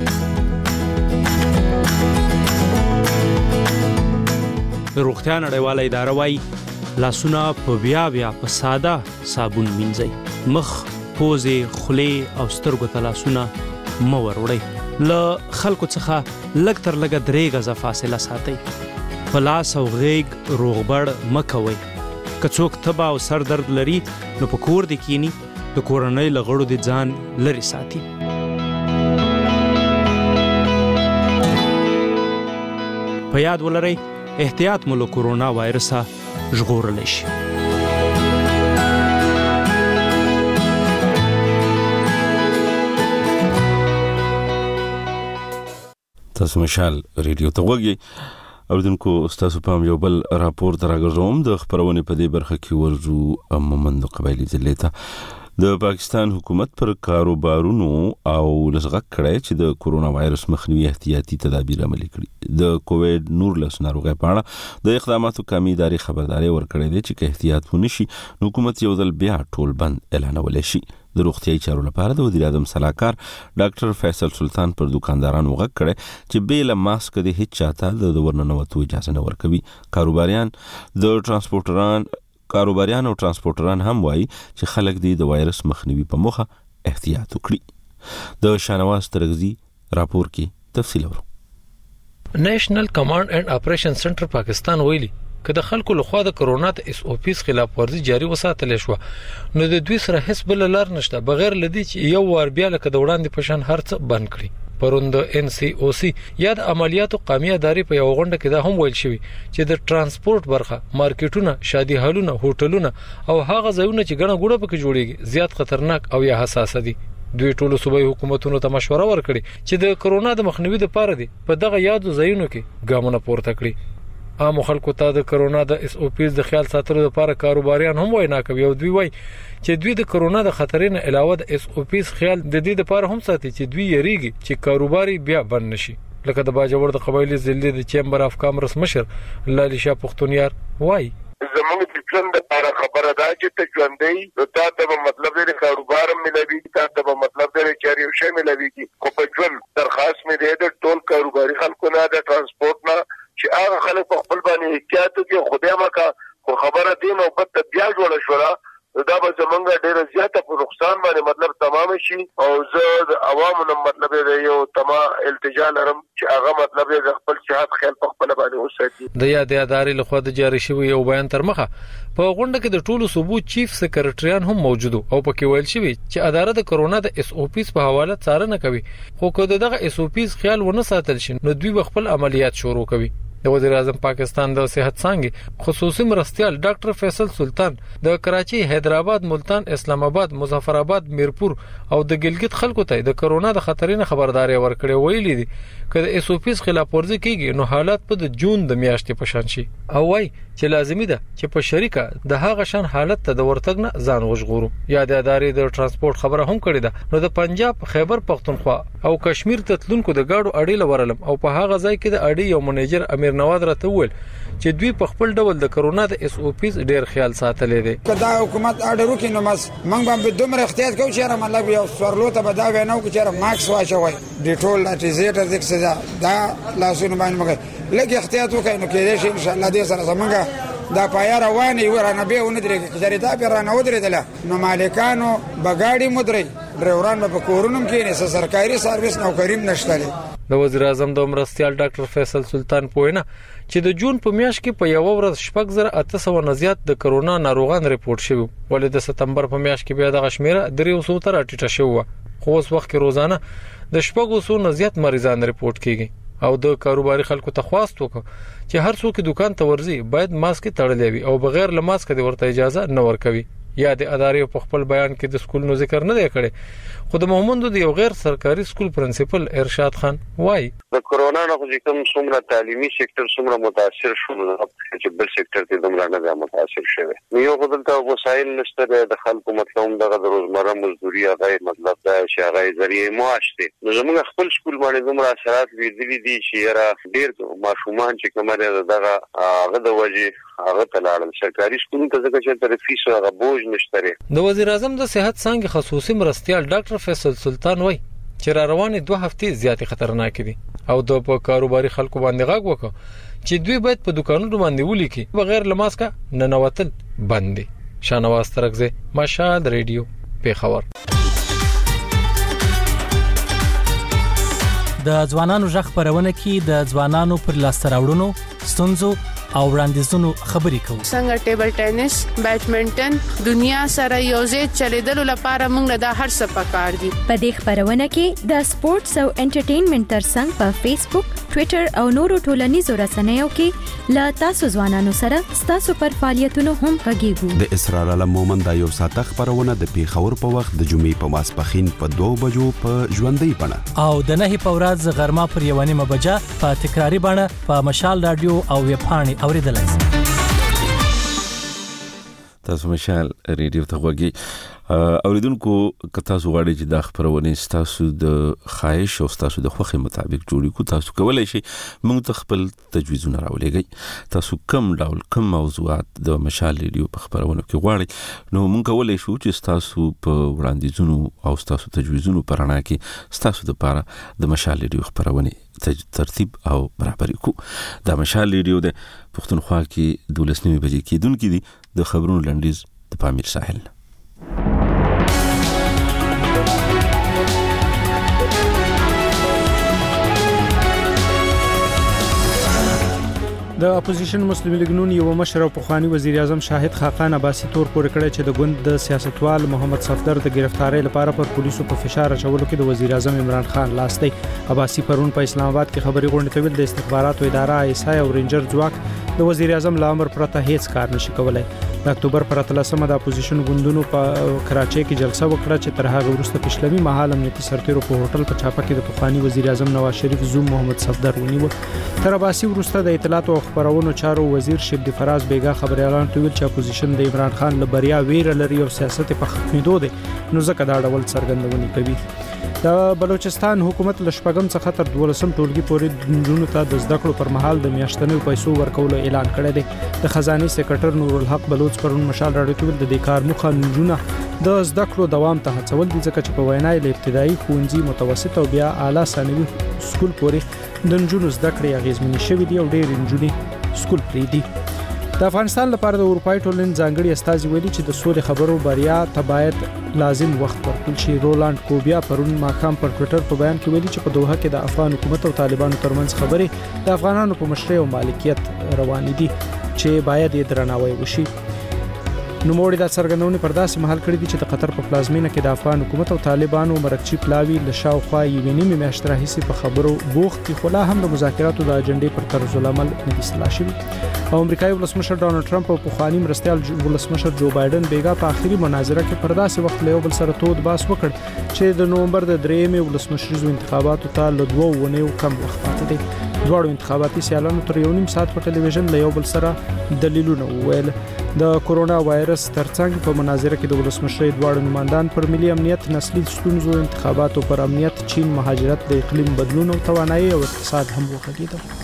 روغتیا نړیواله اداره وايي لاسونه په بیا په ساده صابون مینځئ. مخ، پوزې، خولې او سترګو ته لاسونه مه وروړئ. له خلکو څخه لږ تر لږه 3 غزه فاصله ساتئ. په لاس او غیږ روغبړ مه کوئ. که څوک تبه او سر درد لري نو په کور دې کینی، د کورنۍ له غړو دې ځان لرې ساتي. په یاد ولرئ احتیاط مو له کورونا وایرسه ژغورلی شي. تاسو مشال ریډیو ته وګورئ. اوردونکو ستاسو پام یو بل راپور تراګرځوم. د خبرونې په دې برخه کې ورځو مومند قبایلی ضلع ته د پاکستان حکومت پر کاروبارونو او لږغک کړی چې د کورونا وایرس مخنیوي احتیاطي تدابیر عملي کړي. د کووید 19 ناروغۍ په اړه د اقداماتو قومي ادارې خبرداري ورکړې ده چې که احتیاط ونه شي نو حکومت یو ځل بیا ټول بند اعلانولی شي. د روغتیايي چارو لپاره د وزیر اعظم صلاحکار ډاکټر فیصل سلطان پر دکاندارانو غږ کړی چې بې له ماسک د هیڅ چاته د ورننوتو اجازه نه ورکوي. کاروباریان، د ترانسپورټران کاروباریان او ترانسپورټران هم وایي چې خلک د وایرس مخنیوي په موخه احتیاط وکړي. د شانواز ترغزي راپور کې تفصیل ورو. نېشنل کمانډ اینڈ اپریشن سنټر پاکستان ویلي که د خلکو لخوا د کرونا د اس او پیز خلاف ورزي جاري وساتل شو نو د دوی سره هیڅ بل لار نشته بغیر لدی چې یو وار بیا لکه د وړاندې پشان هرڅ بند کړي. پروند ان سی او سی یا د عملیاتو قومي ادارې په یو غونډه کې دا هم ویل شوی چې د ترانسپورت برخه مارکیټونه شادي هالونه هوټلونه او هغه ځایونه چې ګڼه ګوډه پکې جوړیږي زیات خطرناک او یا حساس دي. دوی ټولو صوبایي حکومتونو ته مشوره ورکړي چې د کرونا د مخنیوي لپاره دي په دغه یادو ځایونو کې ګامونه پورته کړي. عام خلکو ته د کرونا د اس او پیز د خیال ساتلو لپاره کاروباریان هم وینا کوي او دوی وایي چې دوی د کرونا د خطرونو علاوه د اس او پیز خیال د دې لپاره هم ساتي چې دوی یریږي چې کاروباري بیا بند نشي. لکه د باجوړ د قبایلی ضلع د چیمبر اف کامرس مشر لالی شاه پختونیار وایي زموږ د ژوند لپاره خبره ده چې ته ژوندۍ نو تا ته مطلب دی کاروبار ملوي تا ته مطلب دی چې یو شی ملوي خو په ژوند درخواست مې دی د ټول کاروباري خلکو نه د ترانسپورت نه چې هغه خلک په خپل باندې احتیاط وکړي. خدای مکه خو خبره دی نو په بیا جوړه شوه دا به زمونږ ډیره زیاته په نقصان باندې مطلب تمام شي او زه د عوامو نه مطلب دی یو التجا لرم چې هغه مطلب دی خپل صحت خیال په خپل باندې وساتي. د یاد ادارې لخوا د جاری شوی یو بیان تر مخه په غونډه کې د ټولو صوبو چیف سکرټریان هم موجود او پکې ویل شوی چې اداره د کرونا د اس او پیز په حواله څارنه کوي خو که دغه اس او پیز خیال ونه ساتل شي نو دوی خپل عملیات شروع کوي. د وزیر اعظم پاکستان د صحت څنګه خصوصي مرستيال ډاکټر فیصل سلطان د کراچي، حیدرآباد، ملتان، اسلام آباد، مظفر آباد، میرپور او د ګلګت خلکو ته د کرونا د خطرونو خبرداري ورکړې ویلي دي چې د اس او پیز خلاف ورزي کیږي نو حالات په د جون د میاشتې په شان شي او وايي چې لازمي ده چې په شریکه د هغه شان حالت ته د ورتګ نه ځان وژغورو. یا د ادارې د ترانسپورت خبره هم کړې ده نو د پنجاب، خیبر پختونخوا او کشمیر ته تلونکو د گاډو اړې لورلم او په هغه ځای کې د اړې یو منیجر امیر نواز راته وویل چې دوی په خپل ډول د کرونا د اس او پیز ډیر خیال ساتلې دي. کدا حکومت اډر وکړي نو مس موږ به دومره احتیاط کوو چې مطلب یو سورلو ته به دا وینو چې ماکس واچوي ډیټول اټیزیټر دغه دا لاسونه باندې مګر لکه احتیاط وکړي نو کې دې ان شاء الله دې سره زمونږ دا پایا رواني ورانه به ونه درې چې دا به رانه ودرېدل نو مالکانو بغاړي مدري ډرایوران په کورونم کې نه سرکاري سرویس نوکریم نشته. د وزیر اعظم د مرستيال ډاکټر فیصل سلطان پوینه چې د جون په میاشت کې په یو ورځ 6800 نه زیات د کرونا ناروغان ریپورت شوی ولې د سپتمبر په میاشت کې بیا د غشمیره 300 تر ټیټه شوه خو اوس وخت کې روزانه د 600 نه زیات مریضان ریپورت کیږي او د کاروباري خلکو ته خواست وکړه چې هر څوک دکان ته ورځي باید ماسک تړلی وي او بغیر له ماسک د ورته اجازه نه ورکوي. یا د ادارې په خپل بیان کې د سکولونو ذکر نه دی کړی خو د محمد د یو غیر سرکاري سکول پرنسپل ارشاد خان وایي د کرونا نه خو کوم څومره تعلیمي سېکټر څومره متاثر شو چې بل سېکټر ته دومره نه متاثر شوی نو یو خپل ته وسایل نشته د خلکو مطلب دغه د روزمره مزدوري هغه مطلب دا چې هغه ذریعہ معاش دي نو زموږ خپل سکول باندې دومره اثرات لیدلي دي چې را ډیر ماشومان چې کومه دغه هغه د وجه هغه تلاړل سرکاري سکول ته ځکه چې تر فیس هغه بوج نشته. د وزیر اعظم د صحت څنګه خصوصي مرستيال ډاکټر فیصل سلطان وایي چې را روانې 2 هفتې زیاتې خطرناک دي او د په کاروباري خلکو باندې غاګ وکړه چې دوی باید په دکانونو باندې ولیکي بغیر له ماسکه نه نوتل بند دي. شانواز ترغزه، مشال ریډیو، پیښور. د ځوانانو ژغ خبرونه کې د ځوانانو پر لاسته راوړنو، ستونزو او وړاندیزونو خبرې کوو. څنګه ټیبل ټینس، بیډمنټن دنیا سره یوځای چلیدلو لپاره موږ د هر څه پکار دي. په دې خبرونه کې د سپورتس او انټرټینمنټ ترڅنګ په فیسبوک، ټوئیټر او نورو ټولنیزو رسنیو کې لا تاسو ځوانانو سره تاسو پر فعالیتونو هم غږیږو. د اسرار علم مومند د یو ساعت خبرونه د پیښور په وخت د جمعې په ماسپخین په 2 بجو په ژوندۍ بڼه او د 9 په ورځ غرمه پر 1 بجه په تکراری بڼه په مشال رادیو او ویب پاڼې اوریدلای شئ. تاسو مشال ریډیو ته غوږی اوریدونکو که تاسو غواړئ چې دا خبرونه تاسو د خواهش او تاسو د خوښي مطابق جوړی کو تاسو کولای شئ موږ ته خپل تجویزونه راولېږئ. تاسو کوم ډول کوم موضوعات د مشال ریډیو په خبرونه کې غواړئ نو موږ کولای شو چې تاسو په وړاندیزونو او تاسو تجویزونو پرانا کې تاسو د لپاره د مشال ریډیو خبرونه ترتیب او برابرۍ کو. دا مشال ریډیو د پښتونخوا کې 12 بجې کېدونکې دي د خبرونو لنډیز د پامیر ساحل. د اپوزیشن مسلم لیگ نون یو مشر او پخوانی وزیر اعظم شاهد خاقان عباسی تور پورې کړی چې د ګوند د سیاستوال محمد صفدر د گرفتاری لپاره پر پولیسو په فشار اچولو کې د وزیر اعظم عمران خان لاس دی. عباسی پرون په اسلام آباد کې خبري غونډه ته ویل د استخباراتو اداره ایسای او رینجر ځواک د وزیر اعظم له امر پرته هیڅ کار نشي کولای. د اکتوبر پر 13 د اپوزیشن ګوندونو په کراچۍ کې جلسه وکړه چې تر هغه وروسته پښلمي مهال امنیتي سرتیرو په هوټل په چاپه کې د پخوانی وزیر اعظم نواز شریف زوم محمد صفدر ونیو. تر عباسی وروسته د اطلاعات او خبرونو چارو وزیر شبدی فراز بیگا خبري اعلان کوي چې اپوزیشن د عمران خان له بریا ویره لري او سیاست په ختمېدو دي نو ځکه دا ډول څرګندونې کوي. د بلوچستان حکومت له شپږم څخه تر 12 ټولګي پورې نجونو ته د زده کړو پر مهال د میاشتنیو پیسو ورکولو اعلان کړی دی. د خزانه سکرټر نور الحق بلوچ پرون مشال راډیو کې د دې کار مخه نجونه د زده کړو دوام ته هڅول دي ځکه چې په وینای له ابتدایي ښوونځي متوسط او بیا اعلی ثانوي سکول پورې د نجونو زده کړې اغیزمنې شوې دي او ډېر نجونې سکول پرې دي. د افغانستان لپاره د اروپای ټولنې ځانګړي استازي ویلي چې د سولې خبرو بریا ته باید لازم وخت ورکړل شي. رولاند کوبیا پرون ماښام پر ټوئیټر په بیان کې ویلي چې په دوحه کې د افغان حکومت او طالبانو ترمنځ خبرې د افغانانو په مشرۍ او مالکیت روانې دي چې باید یې درناوی وشي. نوموړي دا څرګندونې پر داسې مهال کړې دي چې د قطر په پلازمینه کې د افغان حکومت او طالبانو مرکچی پلاوی له شاوخوا یوې نیمې میاشتې راهیسې په خبرو بوخت دي خو لا هم د مذاکراتو د اجنډې پر طرز العمل نه دي اصلاح شوي. او امریکایي ولسمشر ډانلډ ټرمپ او پخوانی مرستیال ولسمشر جو بایدن بیګا په آخري مناظره کې پر داسې وخت له یو بل سره تود باس وکړ چې د نومبر د 3مې ولسمشریزو انتخاباتو ته له 2 ونیو کم وخت پاتې دی. دواړو انتخاباتي سیالانو تر 1.5 ساعت په ټلویزیون له یو بل سره دلیلونه وویل. د کورونا وایرس ترڅنګ په مناظره کې د ولسمشر دواړو نمائندان پر ملي امنیت، نسلي ستونزو، انتخاباتو پر امنیت، چین، مهاجرت، د اقلیم بدلون او توانایي او اقتصاد هم وغږېدل.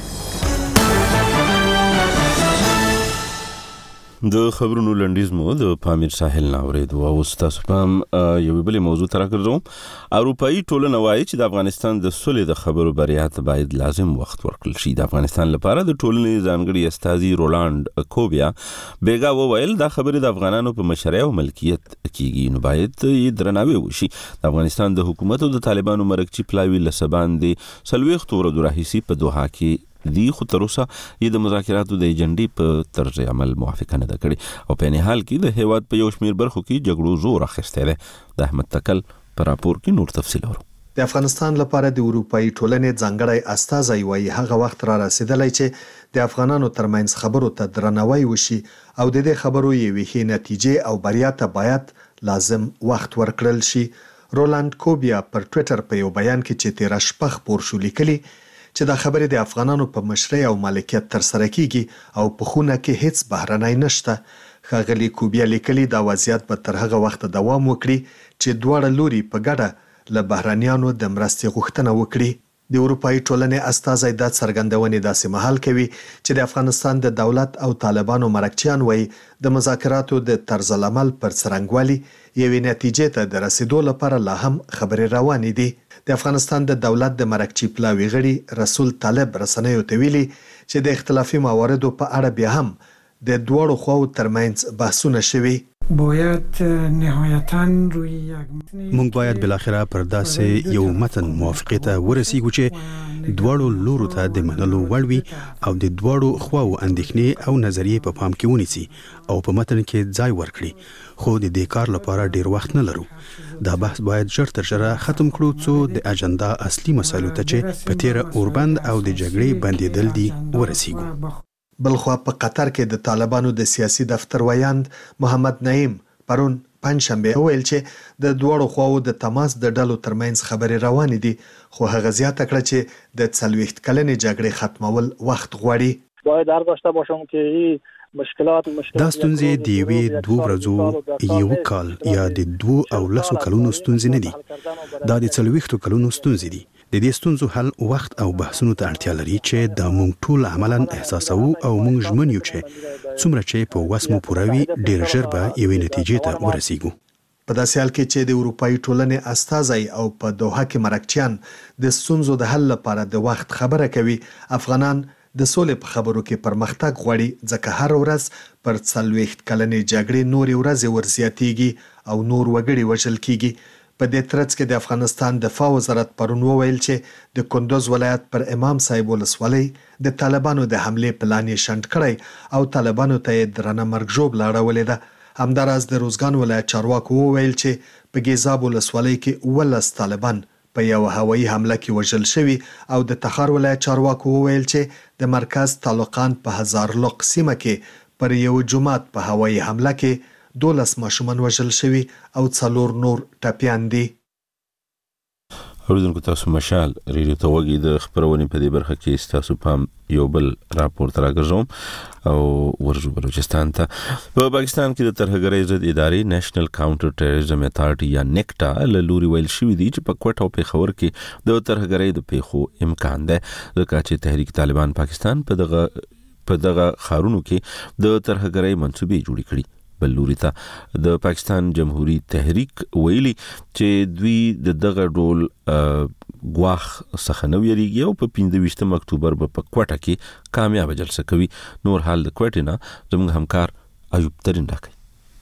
د خبرونو لنډیز مو د پامیر ساحل ناورید او تاسو پام یو بلې موضوع تر راکړم. اروپאי ټولنه وايي چې د افغانستان د سولې د خبرو بریا ته باید لازم وخت ورکړل شي. د افغانستان لپاره د ټولنې ځانګړي استازي رولاند کوبیا بیګا وویل دا خبرې د افغانانو په مشرۍ او ملکیت کېږي نو باید یې درناوی وشي. د افغانستان د حکومت او د طالبانو مرکچی پلاوی لسبان دي 40 ورځې راهیسې په دوحه کې دی خو تر اوسه یې د مذاکراتو د ایجنډې په طرز عمل موافقه نه ده کړې او په نهال کې د هیواد په یو شمېر برخو کې جګړو زور اخیستی دی. د احمد تکل په راپور کې نور تفصیل ورو. د افغانستان لپاره د اروپאי ټولنې ځانګړی استازی وایي هغه وخت را رسیدلی چې د افغانانو ترمنځ خبرو ته درناوی وشي او د دې خبرو یوې ښې نتیجې او بریا ته باید لازم وخت ورکړل شي. رولاند کوبیا پر ټوئیټر په یو بیان کې چې 13 شپه خپور شو لیکلي چې دا خبرې د افغانانو په مشرۍ او مالکیت تر سره کیږي او په خونه کې هیڅ بهرنۍ نشته. ښاغلي کوبیا لیکلي دا وضعیت به تر هغه وخت دوام وکړي چې دواړه لوري په ګډه له بهرنیانو د مرستې غوښتنه وکړي. د اروپאי ټولنې استازی دا څرګندونې داسې مهال کوي چې د افغانستان د دولت او طالبانو مرکچیان وایي د مذاکراتو د طرز العمل پر څرنګوالي یوې نتیجې ته د رسیدو لپاره لا هم خبرې روانې دي. د افغانستان د دولت د مرکچی پلاوی غړي رسول طالب رسنیو ته ویلي چې د اختلافي مواردو په اړه بیا هم د دوړو خواو ترمنځ بحثونه شوي. باید نهایتاً روی مونږ باید بالاخره پر داسې یو متن موافقې ته ورسیږو چې دواړو لورو ته د منلو وړ وي او د دواړو خواو اندېښنې او نظریې په پام کې ونیسي او په متن کې ځای ورکړي. خو د دې کار لپاره ډیر وخت نه لرو. دا بحث باید ژر تر ژره ختم کړو څو د اجنډا اصلي مسایلو ته چې په تیر اوربند او د جګړې بندیدل دي ورسیږو. بلخوا په قطر کې د طالبانو د سیاسي دفتر ویاند محمد نعیم پرون پنځشنبه ویل چې د دوړو خواو د تماس د ډلو ترمنځ خبرې روانې دي خو هغه زیاته کړه چې د 40 کلنې جګړې ختمول وخت غواړي. باید درگذشته باشم که دا ستونزې د یوې 2 ورځو یو کال یا د 2 او 10 کلونو ستونزې نه دي. دا د 40 کلونو ستونزې دي. د دې ستونزو حل وخت او بحثونو ته اړتیا لري چې دا مونږ ټول عملاً احساسوو او مونږ ژمن یو چې څومره چې په وس مو پوره وي ډېر ژر به یوې نتیجې ته ورسیږو. په داسې حال کې چې د اروپאי ټولنې استازی او په دوحه کې مرکچیان د ستونزو د حل لپاره د وخت خبره کوي، افغانان د سولې په خبرو کې پرمختګ غواړي ځکه هر ورځ پر 40 کلنې جګړې نورې ورځې ورزیاتېږي او نور وګړي وژل کیږي. په دې ترڅ کې د افغانستان دفاع وزارت پرون وویل چې د کندوز ولایت پر امام صاحب ولسوالۍ د طالبانو د حمله پلان یې شنډ کړی او طالبانو ته یې درنه مرګ ژوبله اړولې ده. همداراز د روزګان ولایت چارواکو وویل چې په ګیزاب ولسوالۍ کې 19 طالبان په یو هوایي حمله کې وژل شوي او د تخار ولایت چارواکو وویل چې د مرکز طالقان په هزارلق سیمه کې پر یو جماعت په هوایي حمله کې 12 ماشومان وژل شوي او 4 نور ټپیان دي. اوریدونکو تاسو مشال ریډیو ته وګورئ. د خبرونې په دې برخه کې تاسو پام یو بل راپور تراګرځوم او ورجو بلوچستان ته. په پاکستان کې د ترهګرۍ ضد ادارې نېشنل کاونټر ټیرریزم اتھارټي یا نیکټا له لوري ویل شوی دی چې په کوټ او پیښور کې د ترهګرۍ د پیښو امکان ده ځکه چې تحریک طالبان پاکستان په دغه خارونو کې د ترهګرۍ منسوبې جوړې کړي. بل لوري ته د پاکستان جمهوریت تحریک ویلي چې دوی دغه ډول غواخ څخه نو یریږي او په 25 اکتوبر په کوټه کې کامیاب جلسه کوي. نور حال د کوټه نه زموږ همکار ایوب ترين راکړي.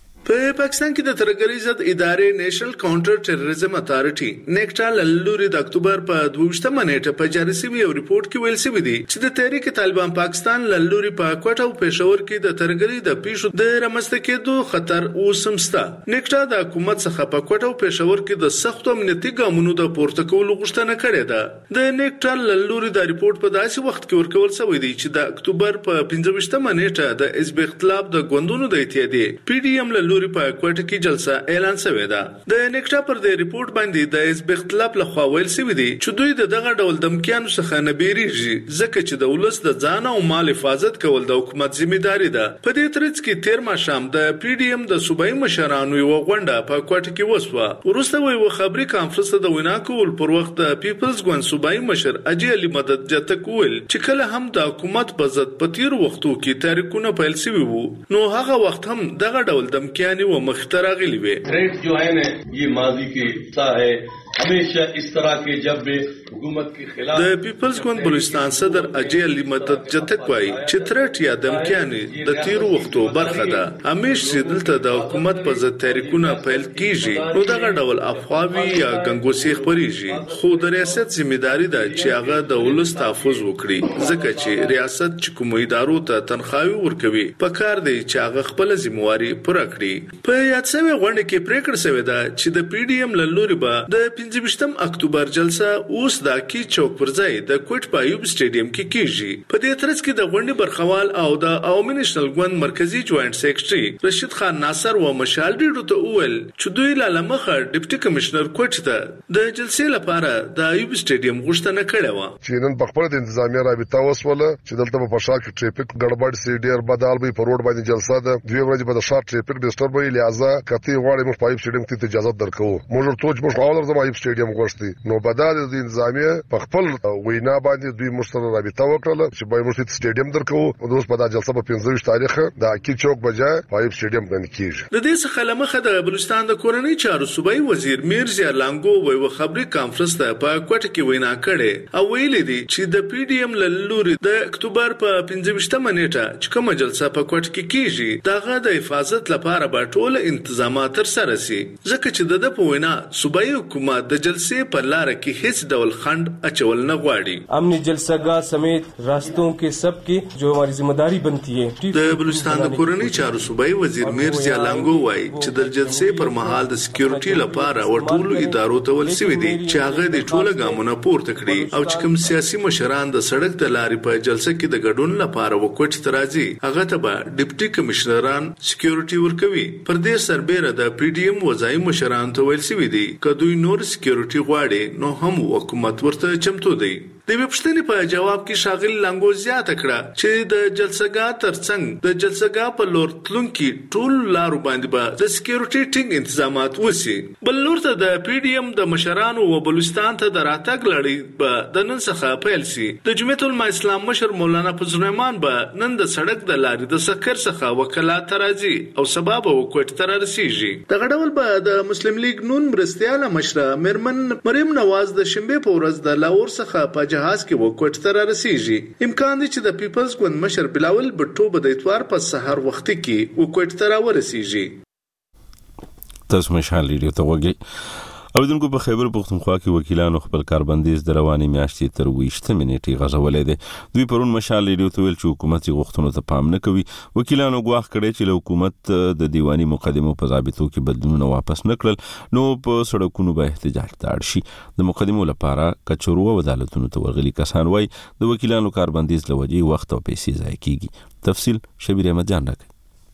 په پاکستان کې د ترهګرۍ ضد ادارې نېشنل کاونټر ټیرریزم اتھارټي نیکټا لوري د اکتوبر په 22 نیټه په جاری شوی یو ریپورت کې ویل شوی دی چې د تحریک طالبان پاکستان لوري په کوټه او پېښور کې د ترهګرۍ د پیښو د رامنځته کېدو خطر اوسمستا. نیکټا د حکومت څخه په کوټه او پېښور کې د سختو امنیتي ګامونو د پورته کولو غوښتنه کړې ده. د نیکټا لوري د ریپورت په داسې وخت کې ورکول شوی دی چې د اکتوبر په 25 نیټه د حزب اختلاف د ګوندونو د اتحادیې پی ډی ایم لوري په کوټه کې جلسه اعلان شوې ده. د نیکټا پر دې ریپورت باندې د حزب اختلاف لخوا ویل شوی دی چې دوی دغه ډول دمکیانو څخه نه بیریږي ځکه چې د ولس د ځان او مال حفاظت کول د حکومت ځمېداري ده. په دې ترڅ کې 13 شام د پی ډی ایم د صوبایي مشرانو یو غونډه په کوټه کې وسوه. وروسته یو خبري کانفرنس د وینا کول پر وخت د پیپلز ګوند صوبایي مشر اجي علي مدد جته کول چې کله هم د حکومت په ضد په تیر وختو کې تحریکونه پیل شوي وو نو هغه وخت هم دغه ډول دمکیانې و مختراغلی وي. थ्रेट जो है ना ये माजी की हिस्सा है. हमेशा इस तरह के जब हुकूमत के खिलाफ د پیپلز ګوند بلوچستان صدر اجي علي مدد جته کوي چې تھریټ یا دمکیانې د تیر وختو برخه ده. همیشه دلته د حکومت په ضد تحریکونه پیل کیږي نو دغه ډول افواوی یا ګنګوسي خبريږي خو د ریاست ځمېداري ده چې هغه د ولس تحفظ وکړي ځکه چې ریاست چې کوم ادارو ته تنخواهي ورکوي په کار دی چې هغه خپل ذمہواری پوره کړي. په یاد شوی غونډه کې پریکړه شوې ده چې د پی ډی ایم لوري به د 25 اکتوبر جلسه اوس د کی چوک پر ځای د کوټ په ایوب سټیډیم کې کیږي. په دې ترڅ کې د غونډې برخوال او د عوامي نېشنل ګوند مرکزی جوائنټ سیکریټري رشید خان ناصر و مشال ډیډو ته وویل چې دوی لاله مخه ډیپټي کمشنر کوټ ته د جلسې لپاره د ایوب سټیډیم غوښتنه کړې و. چې نن په خپل د انتظامیه رابطه وسوله چې دلته په شاک ټریفیک ګډوډ سي ډیر بدل به په روډ باندې جلسه ده. دوی ورځې په شارټ ټریفیک ډیسټرب وي لہذا کته غواړي موږ په ایوب سټیډیم ته اجازه درکو. موږ ټول موږ اول ځم ایوب سټیډیم غوښتي نو بدل د انتظامیه په خپل وینا باندې دوی مشترک رابطه وکړه چې به موږ سټیډیم درکو او اوس په دا جلسه په 15 تاریخ د اکی چوک بجای په ایوب سټیډیم باندې کیږي. د دې څخه لمخه د بلوچستان د کورنۍ چارو صوبایي وزیر میرزا لانګو ویو خبري کانفرنس ته په کوټه کې وینا کړې او ویل دي چې د پی ډی ایم لوري د اکتوبر په 25 نیټه چې کومه جلسه په کوټه کې کیږي دغه د حفاظت لپاره به ټول تنظیمات تر سره شي ځکه چې د په وینا صوبایي حکومت د جلسې په لار کې هیڅ ډول خند اچول نه غواړي. امنی جلسه‌گاه سمیت راستوں کے سب کی جو ہماری ذمہ داری بنتی ہے. د بلوچستان د کورنۍ چارو صوبایي وزیر میرزا لانګو وایي چې د جلسې پر مهال د سکیورټي لپاره ورټولو ادارو ته ول شوی دي چې هغه د ټوله ګامونه پورته کړي او چې کوم سیاسي مشران د سړک د لارې په جلسه کې د ګډون لپاره وکټ ترازی هغه ته به ډیپټي کمشنران سکیورټي ورکوي. پر دې سربېره د پی ډی ایم وزای مشران ته ویل شوی دي چې دوی نور سکیورټي غواړي نو هم حکومت ورته چمتو دی. د وپښتنې په جواب کې شاغل لانګو زیاته کړه چې د جلسګاه ترڅنګ د جلسګاه په لور تلونکي ټول لارو باندې به د سکیورټي ټینګ تنظیمات وسی. بل لور ته د پی ډی ایم د مشرانو و بلوچستان ته د راتګ لړۍ به د نن څخه پیل شي. د جمعیت العلماء اسلام مشر مولانا فضل الرحمن به نن د سړک د لارې د سکر څخه وکالات راځي او سبب وکټ تر رسیږي. دغه ډول به د مسلم لیگ نون مرستياله مشره مرمن مریم نواز د شنبه په ورځ د لاهور څخه په جهاز کې وکوټ ته رسیږي. امکان دی چې د پیپلز ګوند مشر بلاول بټو به د اتوار په سحر وخت کې وکوټ ته ورسیږي. تاسو مشال ریډیو ته وګورئ. اوریدونکو په خیبر پختونخوا کې وکیلانو خپل کاربندیز د رواني میاشتې تر 20 منېټې غځولې ده. دوی پرون مشال ریډیو ته ویل چې حکومت غوښتنو ته پام نه کوي. وکیلانو ګواښ کړی چې حکومت د دیوانی مقدمو په ضابطو کې بدلونونه واپس نه کړل نو په سړکونو به احتجاج ته اړ شي. د مقدمو لپاره کچرو او عدالتونو ته ورغلي کسان وایي د وکیلانو کاربندیز لوجې وخت او پیسې ضایع کیږي. تفصیل شبیر احمد جان راکړي.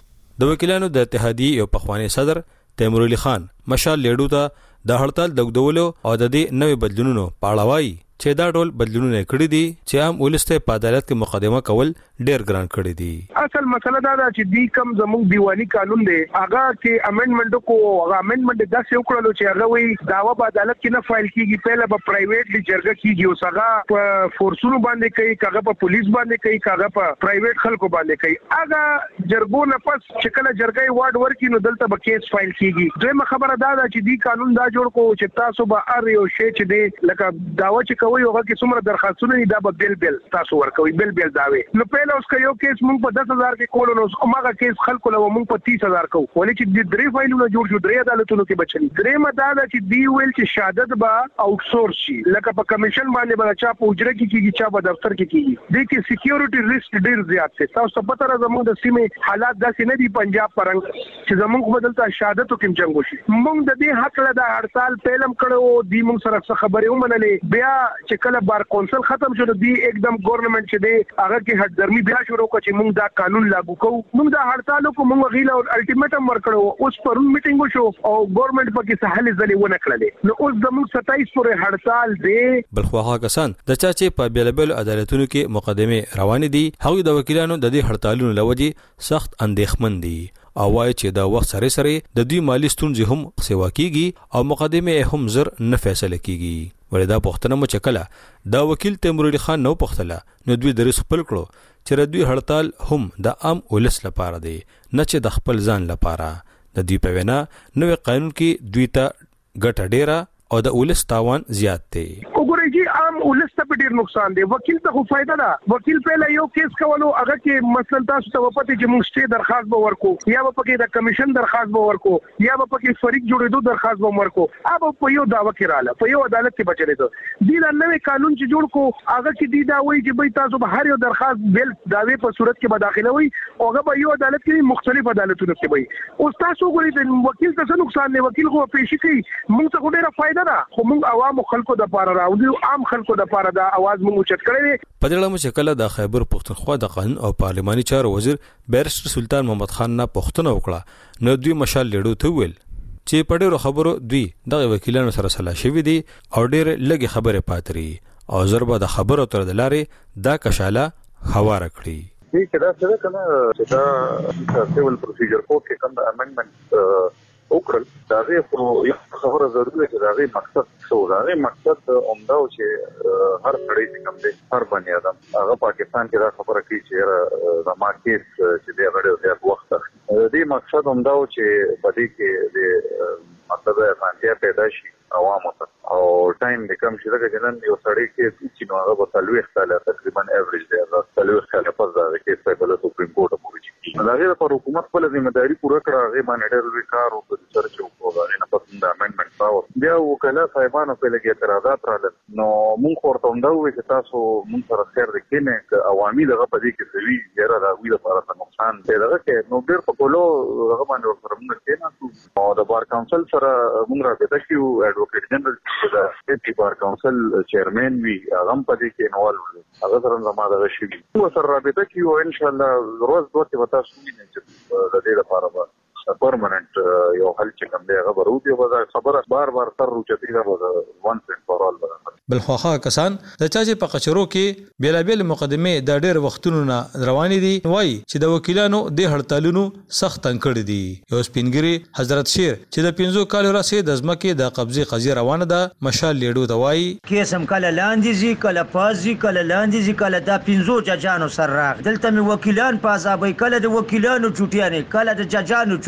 د وکیلانو د اتحادیې یو پخوانی صدر تیمور علي خان مشال لیډو ته د هړتال د وګدولو او د دې نوې بدلونونو په اړه وایي چې دا ډول بدلونونه کړي دي چې عام ولسته په عدالت کې مقدمه کول ډېر ګران کړي دي. اصل مسله دا ده چې دی کم زموږ دیوانی قانون دی هغه کې امندمنت کو هغه امندمنت د څه وکړلو چې هغه وی داوا په عدالت کې نه فایل کیږي پهله په پرایویټلی جرګه کیږي او هغه په فورسونو باندې کوي هغه په پولیس باندې کوي هغه په پرایویټ خلکو باندې کوي. هغه جرګو نه پس چې کله جرګې وارډ ورکی نو دلته به کیس فایل کیږي. دویمه خبره دا ده چې دی قانون دا جوړ کو چې تاسو به ار یو شی چې دی لکه داوا چې کوي هغه کې څومره درخواستونه دي دا به بل تاسو ورکوي بل داوي. نو پهله اوس یو کیس مونږ په 10,000 کې کولو نو هغه کیس خلکو له مونږ په 30,000 کو ولې چې د درې فایلونو جوړ شو درې عدالتونو کې بچني. درې مداله چې دی ویل چې شهادت به آوټ سورس شي لکه په کمیشن باندې به چا په اجره کې کیږي چا په دفتر کې کیږي. د کې سکیورټي ریسک ډیر زیات دی. تاسو پته را زموږ د سیمې حالات داسې نه دي پنجاب پرنګ چې زموږ بدلته شهادتو کې جنگ وشي. مونږ د دې حق له د هړتال پیلم کړو دی مونږ سره خبرې ومنلې بیا چې کله بار کونسل ختم شو دی एकदम گورنمنت چې دی هغه کې هټ درمي بیا شروع کړ چې مونږ دا قانون لاګو کوو. مونږ دا هړتالو کو مونږ غیله او الټیمیټم ورکړو اوس پرون میټینګ وشو او گورنمنت پکې سهل ځلې ونه کړلې نو اوس زموږ 27 پورې هړتال دی. بلخواها کسان د چا چې په بیلابل عدالتونو کې مقدمه روان دي هغوی د وکیلانو د دې هړتالونو لوجې سخت اندېښمن دي او وايي چې دا وخت سره د دوی مالی ستونزې هم سیوا کیږي او مقدمه هم زر نه فیصله کیږي. ولدا پښتنه مو چکله دا وکیل تیمور علي خان نو پختله نو دوی درس خپل کړو چې دوی هړتال هم د عام ولس لپاره دی نه چې د خپل ځان لپاره. د دوی په وینا نوې قانون کې دوی ته ګټه ډیره او د ولس تاوان زیات دی. وګورئ جی عام ولس ته ډیر نقصان دی. وکیل ته خو فائدہ ده. وکیل په یو کیس کولو هغه کې مثلا تاسو ته وپته چې موږ ستې درخواست به ورکو یا به پکې د کمیشن درخواست به ورکو یا به پکې فریق جوړېدو درخواست به ورکو اوب په یو داوا کې رااله په یو عدالت کې بچلې دي. د نوې قانون چې جوړ کو هغه کې دی دا وایي چې به تاسو به هر یو درخواست بل داوی په صورت کې به داخله وي او هغه به یو عدالت کې مختلف عدالتونو کې وي. او تاسو ګورئ د وکیل څه نقصان دی. وکیل خو پیشي کوي موږ ته ډیره فائدہ ده خو موږ عوامو خلکو د پاره راوړو عام خلکو د پاره دا आवाज موږ چت کړی. په دغه مشکله د خیبر پختونخوا د قانون او پارلماني چارو وزیر بیرسټر سلطان محمد خان نه پښتنه وکړه نو دوی مشال لیډو ته ویل چې په ډیرو خبرو دوی د وکیلانو سره سلا شوی دي او ډیر لږه خبره پاتري او ضربه د خبرو تر د لارې دا کشاله هوار کړی. دې کدا څه کنه چې دا سیول پروسیجر کوډ کې کوم امندمنت وکړل دا غو یو خبره ضروري ده چې دا غي مقصد څه و. دا غي مقصد عمده او چې هر سړی چې کوم دی هر بنی آدم هغه پاکستان کې دا خبره کوي چې دا مارکیټ چې دی غړي د وخت دې مقصد عمده او چې بده کې د مطلب اسانتیا پیدا شي عوامو ته او ټایم د کم شي لکه جنن یو سړی کې چې نو هغه په تلويخ ساله تقریبا ایوریج دی دا تلويخ ساله په ځای کې په بل سپریم کورټ پورې دا غیر پر حکومت په ذمہداري پوره کړه هغه باندې ډېر کار او په سر چې وکړه نه پاتې د امندمنت پاور بیا وکاله صاحبانو په لګي اعتراضات راغلل نو مونږ ورته وندو چې تاسو مونږ سره خیر وکینه ک عوامي دغه په دې کې سوي ډېر راوي لپاره نقصان دی دغه کې نو ډېر په کولو هغه باندې ورته موږ کې نه او د بار کونسل سره موږ راځي چې ایڈوکیټ جنرال د سټیټ بار کونسل چیرمن وی هغه په دې کې انوالو هغه سره زموږ د شي نو سره رابطه کیو ان شاء الله روز دوه وتا سونی نه چې د دې لپاره پرمننت یو حل چې کوم دی هغه ورودي او خبره بار تر روچتي دا وانس اند فور اول بلخواها کسان د چا چې په قچرو کې بیلابل مقدمه د ډېر وختونو نه روانې دي وایي چې د وکیلانو د هړتالونو سخت تنګ دي. یو سپینګری حضرت شیر چې د 15 کال راسي د ځمکې د قبضه قضیه روانه ده مشال لیډو ته وایي کیسم کله لاندې زی کله پازي کله لاندې زی کله د 15 ججانو سره راغ دلته می وکیلان په عذابې کله د وکیلانو چټیانه کله د ججانو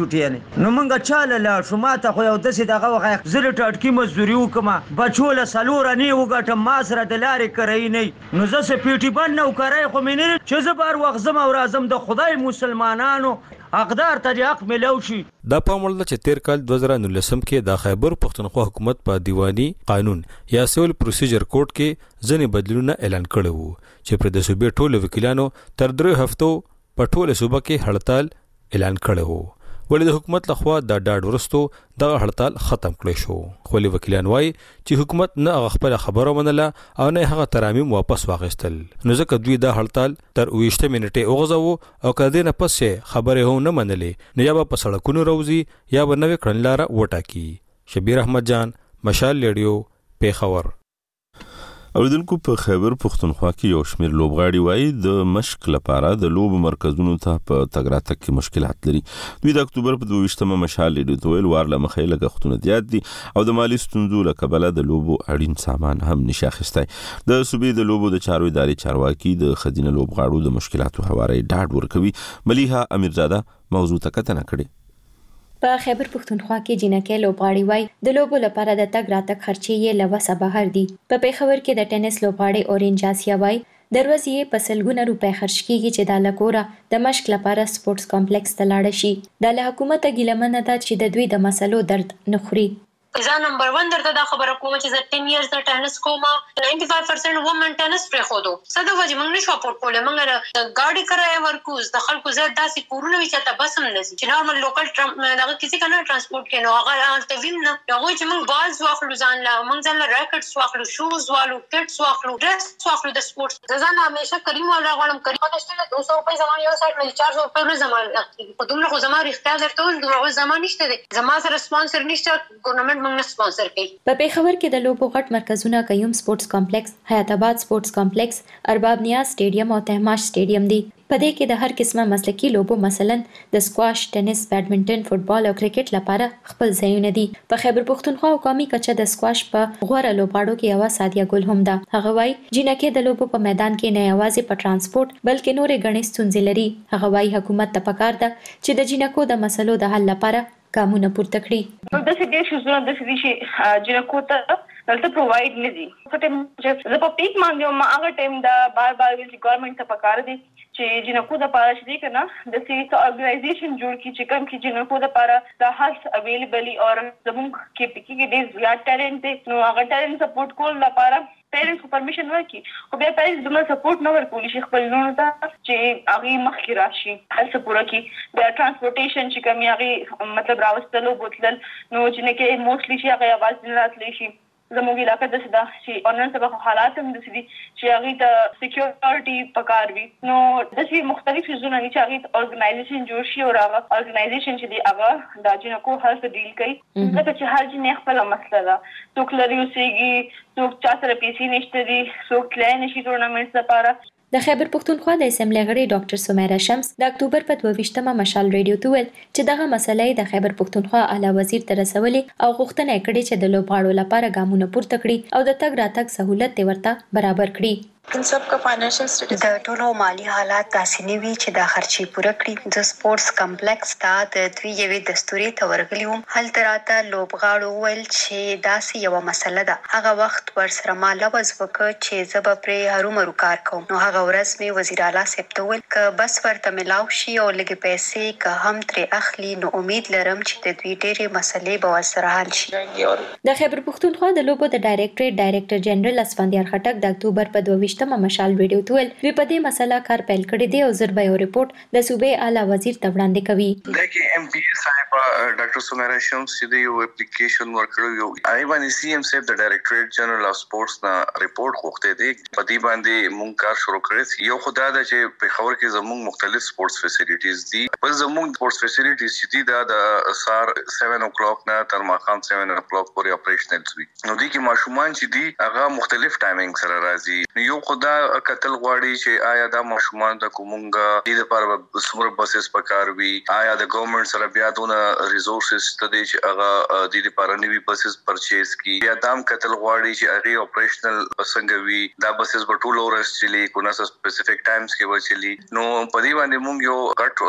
چټي نه نو مونږ چاله لا شو ماته خو یو دسې دغه وخت زره ټاټکی مزدوري وکما بچوله سلور نه وګټم ما سره د لارې کرای نه نو زه سپیټي بند نو کرای خو مینه چې زه بار وخت زم او راځم د خدای مسلمانانو حقدار ته حق ملو شي دا پامول چې تیر کال 2019 کې د خیبر پښتونخوا حکومت په دیوانی قانون یا سیول پروسیجر کوډ کې ځنې بدلونه اعلان کړي وو چې پر د صوبې ټولو وکیلانو تر 3 هفتو په ټوله صوبه کې هړتال اعلان کړي وو ولې د حکومت لخوا د ډاډ ورستو د هړتال ختم کړی شو خو وکیلان وايي چې حکومت نه خپل خبره منله او نه هغه ترامیم واپس واغستل نو ځکه دوی د هړتال تر 20 منټه اوغځو او کله نه پس خبره هو نه منلې نه یا په سړکونو روزي یا به نوې کړنلاره وټاکی شبیر احمد جان مشال لیډیو پیښور اوریدونکو په خیبر پښتونخوا کې یو شمېر لوبغاړي وایي د مشق لپاره د لوب مرکزونو ته په تګ راتګ کې مشکلات لري دوی د اکتوبر په 22مه مشال لیډیو ته ویل وار لمخې لګښتونه زیات دي او د مالی ستونزو له کبله د لوبو اړین سامان هم نشي اخیستی د صوبې د لوبو د چارو ادارې چارواکي د خدینه لوبغاړو د مشکلاتو حواله ډاډ ورکوي ملیحه امیرزاده موضوع ته کتنه کړې په خیبر پښتونخوا کې جنکې لوبغاړي وای د لوبو لپاره د تګ راتګ خرچې یې لوسه بهر دي په پیښور کې د ټینس لوبغاړي اورینج آسیا وای د ورځې په سلګونه روپۍ خرج کیږي چې د لکوره د مشق لپاره سپورتس کمپلیکس ته لاړ شي د حکومت ګیلمنه ده چې د دوی د مسلو درد نخوري ځان نمبر 1 درته دا خبره کوم چې زه 10 ایرز د ټینس کوم 95% وومن ټینس پرې خودو صد وجه موږ نشو اپورټ کولای موږ د گاډي کرای ورکوز د خلکو زیات داسې کورونه وي چې تاسو هم لسی چې نورمال لوکل دغه کسی کنه ترانسپورت کې نو هغه تلوین نه هغه چې موږ بالز واخلو ځان لا موږ ځان لا راکټس واخلو شوز والو کټس واخلو ډریس واخلو د سپورت ځان همیشه کریم ولا غواړم کریم پاتشته 200 روپۍ زمان یو سایت مې 400 روپۍ زمان په دومره خو زما اختیار درته دومره زما نشته زما سره سپانسر نشته ګورنمنت سپانسر کوي په پیښور کې د لوبو غټ مرکزونه قیوم سپورتس کمپلیکس حیات آباد سپورتس کمپلیکس ارباب نیاز سټیډیم او تهماش سټیډیم دي په دې کې د هر قسمه مسلکی لوبو مثلا د سکواش ټینس بیډمنټن فوتبال او کرکټ لپاره خپل ځایونه دي په خیبر پښتونخوا او قومي کچه د سکواش په غوړه لوبغاړو کې یو سادیا ګل هم ده هغه وايي جنکې د لوبو په میدان کې نه یوازې په ترانسپورت بلکې نورې غنې ستونزې لري هغه وايي حکومت ته پکار ده چې د جنکو د مسلو د حل لپاره قانون پورته کړي د دې شوزونه د دې شي جنکو ته دلته پرووايډ نه دي چې زه په پیک باندې ما هغه ټایم دا بار چې ګورنمنت ته پکار دي چې جنکو د پاره شي کنه د سیټ اورګنایزیشن جوړ کی چې کوم کې جنکو د پاره د هیلث اویلیبلی او زموږ کې پکې کې ډیر زیات ټالنت نو هغه ټالنت سپورټ کول لپاره پیرنټس کو پرمیشن ورکړي خو بیا پیرنټس دومره سپورټ نه ورکول شي خپل نونو ته چې هغه مخکې راشي هر څه پوره کړي بیا ترانسپورټیشن چې کوم هغه مطلب راوستلو بوتل نو چې نه کې موستلی شي هغه आवाज نه راتلی شي زموږ علاقې د صدا چې اونن سبا حالات هم د سړي چې هغه ته سکیورټي پکار وي نو د سړي مختلف زونه چې هغه اورګنایزیشن جوړ شي او هغه اورګنایزیشن چې دی هغه د جنکو هر څه ډیل کوي ځکه چې هر جن خپل مسله ده څوک لري اوسېږي څوک چا سره پیسې نشته دي څوک تلای نشي ټورنمنټ لپاره د خیبر پښتونخوا د اسمبلی غړي ډاکټر سمیرا شمس د اکتوبر په 22مه مشال ریډیو ته ویل چې دغه مسلې د خیبر پښتونخوا اعلی وزیر ته رسولې او غوښتنه کړې چې د لوبغاړو لپاره ګامونه پورته کړي او د تګ راتګ سہولت ورته برابر کړي د ټولو مالی حالات داسې نه وي چې د خرچې پوره کړي د سپورتس کمپلیکس ته د دوی یوې دستوري ته ورغلی وم هلته راته لوبغاړو ویل چې داسې یوه مسله ده هغه وخت ورسره ما لوز وکړ چې زه به پرې هرومرو کار کوم نو هغه ورځ مې وزیر اعلی صاحب ته وویل که بس ورته ملاو شي او لږې پیسې که هم ترې اخلي نو امید لرم چې د دوی ډېرې مسلې به ورسره حل شي د خیبر پښتونخوا د لوبو د ډایریکټر جنرال اسفندیار خټک د اکتوبر په 22مه مشال ویډیو ټول په دې مسله کار پیل کړی دی او زربه یو ریپورت د صوبې اعلی وزیر ته وړاندې کوي دغه ام پی صاحب ډاکټر سمیرا شمس چې یو اپلیکیشن ورکړو یو آی باندې سی ام صاحب د ډایریکټریټ جنرال اف سپورتس نا ریپورت غوښته دی په دې باندې مونږ کار شروع کړی یو خدای دا چې په خبر کې زموږ مختلف سپورتس فیسیلیټیز دي په زموږ سپورتس فیسیلیټیز چې دي د سار 7 o'clock نه تر ماښام 7 o'clock پورې اپریشنل وي نو دي کې ماشومان چې دي هغه مختلف ټایمینګ سره راځي یو خدای قتل غواړي چې آیا دا ماشومان د کومنګ دې لپاره څومره بسز پکار وي آیا د ګورنمنت سره بیا دونه ریسورسز ته دي چې هغه د دې لپاره نوي بسز پرچیز کی یا دام قتل غواړي چې هغه اپریشنل څنګه وي دا بسز په ټول ورځ چلی کو نه سپیسیفیک ټایمز کې وچلی نو په دې باندې موږ یو غټ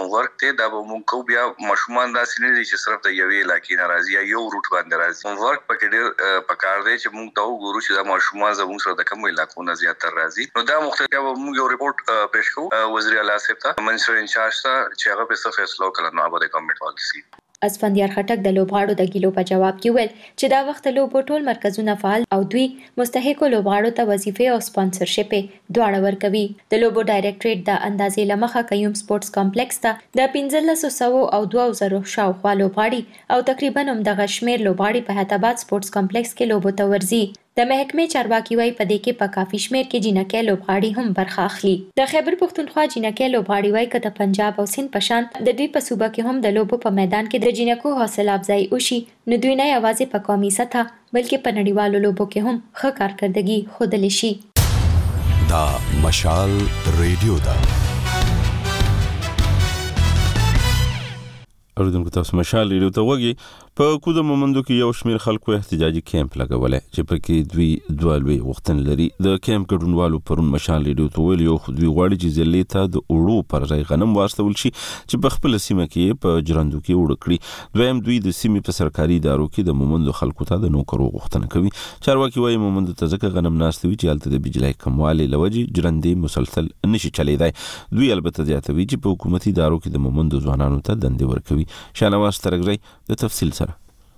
ورک ته دا به مونږ کو بیا مشومان دا سینې دي چې صرف د یوې علاقې ناراضي یا یو روټ باندې راځي ورک پکې ډېر پکار دی چې مونږ ته وګورو چې دا مشومان زموږ سره د کوم علاقو نه زیاتره راځي. نو دا مختلف مونږ یو ریپورت پیش کوو وزیر اعلی صاحب ته منسټر انچارج ته چې هغه په څه فیصله وکړي نو به د ګورنمنت پالیسی. اسفندیار خټک د لوبغاړو د ګیلو په جواب کې ویل چې دا وخت لوبو ټول مرکزونه فعال او دوی مستحقو لوبغاړو ته وظیفې او سپانسرشپ دواړه ورکوي. د لوبو ډایریکټریټ د اندازې لمخه قیوم سپورتس کمپلیکس ته د 1500 او 2000 شاوخوا لوبغاړي او تقریبا همدغه شمېر لوبغاړي په حیدرآباد سپورتس کمپلیکس کې لوبو ته ورځي. د محکمې چارواکي وايي په دې کې په کافي شمېر کې جنکۍ لوبغاړي هم برخه اخلي. د خیبر پښتونخوا جنکۍ لوبغاړي وايي چې د پنجاب او سند په شان د دوی په صوبه کې هم د لوبو په میدان کې د جنکو حوصله افزایي وشي نو دوی نه یوازې په قومي سطح بلکې په نړیوالو لوبو کې هم ښه کارکردګي ښودلی شي. دا مشال ریډیو ده. اوریدونکو تاسو مشال ریډیو ته وګورئ. په کوم مومندو کې یو شمېر خلکو احتجاجي کیمپ لګولای چې پکې دوی دوالوي وختن لري. د کیمپ ګډونوالو پرون مشال ریډیو ته ویل یو دوی غواړي چې ضلع ته د اوړو پر ځای غنم واستول شي چې په خپل سیمه کې په جرندو کې وړ کړي. دویم دوی د سیمې په سرکاري ادارو کې د مومندو خلکو ته د نوکرو غوښتنه کوي. چارواکي وايي مومندو ته ځکه غنم ناستوي چې هلته د بجلی کموالي لوجې جرندې مسلسل نشي چلیدای. دوی البته زیاتوي چې په حکومتي ادارو کې د مومندو ځوانانو ته دندې ورکوي. شانواز ترګزی د تفصیل سره.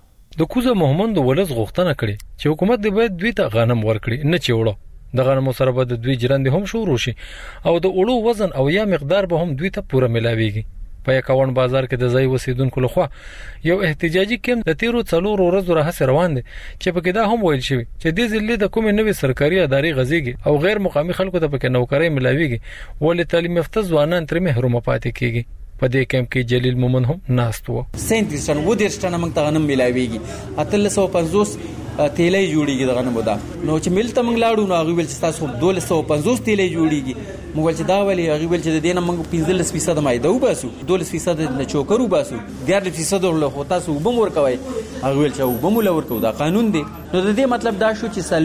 د کوزه محمد ولز غوښتنه کړي چې حکومت دې باید دوی ته غنم ورکړي نه چې وړو. د غنمو سره به د دوی جرندې هم شروع شي او د وړو وزن او یا مقدار به هم دوی ته پوره ملاويږي. په یکاون بازار کې د ځای وسیدونکو لخوا یو احتجاجي کیمپ د 13 ورځو راهسه روان دي چې پکې دا هم ویل شوی چې د ضلع د کومې نوې سرکاري ادارې غزيږي او غیر مقامي خلکو ته پکې نوکرۍ ملاويږي ولې تعلیم یافته ځوانان تر محروم پاتې کیږي. په دې کیمپ کې جلیل مومن هم ناست و. 37 ټن و دې ټن موږ ته غنم ملاويږي 1350 تیلې جوړیږي د غنمو دا نو چې ملته موږ لاړو نو هغه ویل چې تاسو 1250 تیلې جوړیږي موږ ول چې دا ولې هغه ویل چې د دینه موږ 15% مایده وباسو 12% نه چوکرو باسو 14% له تاسو وبمور کوي هغه ویل چې وبمول ورکو دا قانون دی. نو د دې مطلب دا شو چې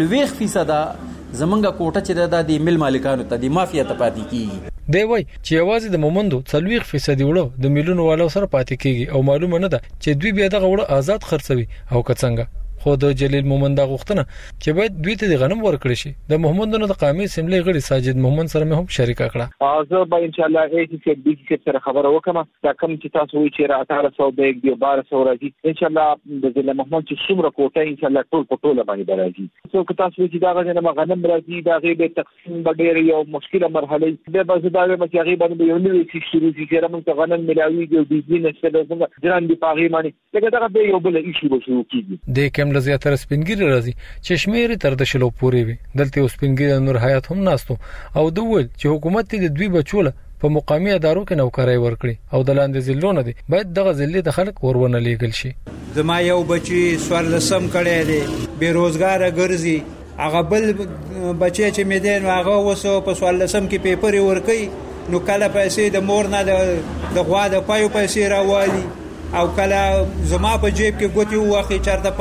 40% زمونږه کوټه چې د مل مالکانو ته د مافیا ته پاتې کیږي. دی وای چې یوازې د مومندو 40% وړو د میلیونو والو سره پاتې کیږي او معلومه نه ده چې دوی بیا دغه وړو آزاد خرڅوي او کڅنګه. خو د جلیل مومن دا غوښتنه چې باید دوی ته غنم ورکړي شي د محمدونو د قومي اسمبلی غړي ساجد محمد سره هم شریک کړه. زه به ان شاء الله چې بي سي سره خبره وکم دا کوم چې تاسو وی چې 1800 د 1200 راځي ان شاء الله د جلیل محمد چې څومره کوټه ان شاء الله ټول باندې راځي. څو که تاسو چې دا غنم غنم راځي دا غي به تقسیم ډېر یو مشکله مرحله ده به زه دا چې هغه باندې یو نوې شي شروع شي چې موږ غنم ملاويږي او بزنس ته څنګه ځان دی پاغي باندې لکه دا به یو بل شي وشو کیږي. د کوم لزیاتره سپینګری راځي چې شمیر تر د شلو پورې وي. دلته سپینګری نور حیات هم ناستو او دوول چې حکومت د دوی بچوله په مقامی ادارو کې نوکرای ورکړي او د لاندې ضلعونو دي باید دغه ضلع د خلک ورونه لیږل شي. زما یو بچي سوار لسم کړي دي بیروزګار ګرځي هغه بل بچي چې میدان هغه وسو په سوار لسم کې پیپر ورکړي نو کله پیسې د مور نه د غوا د پایو پیسې راوالي او کله زما په جیب کې ګوتی واخی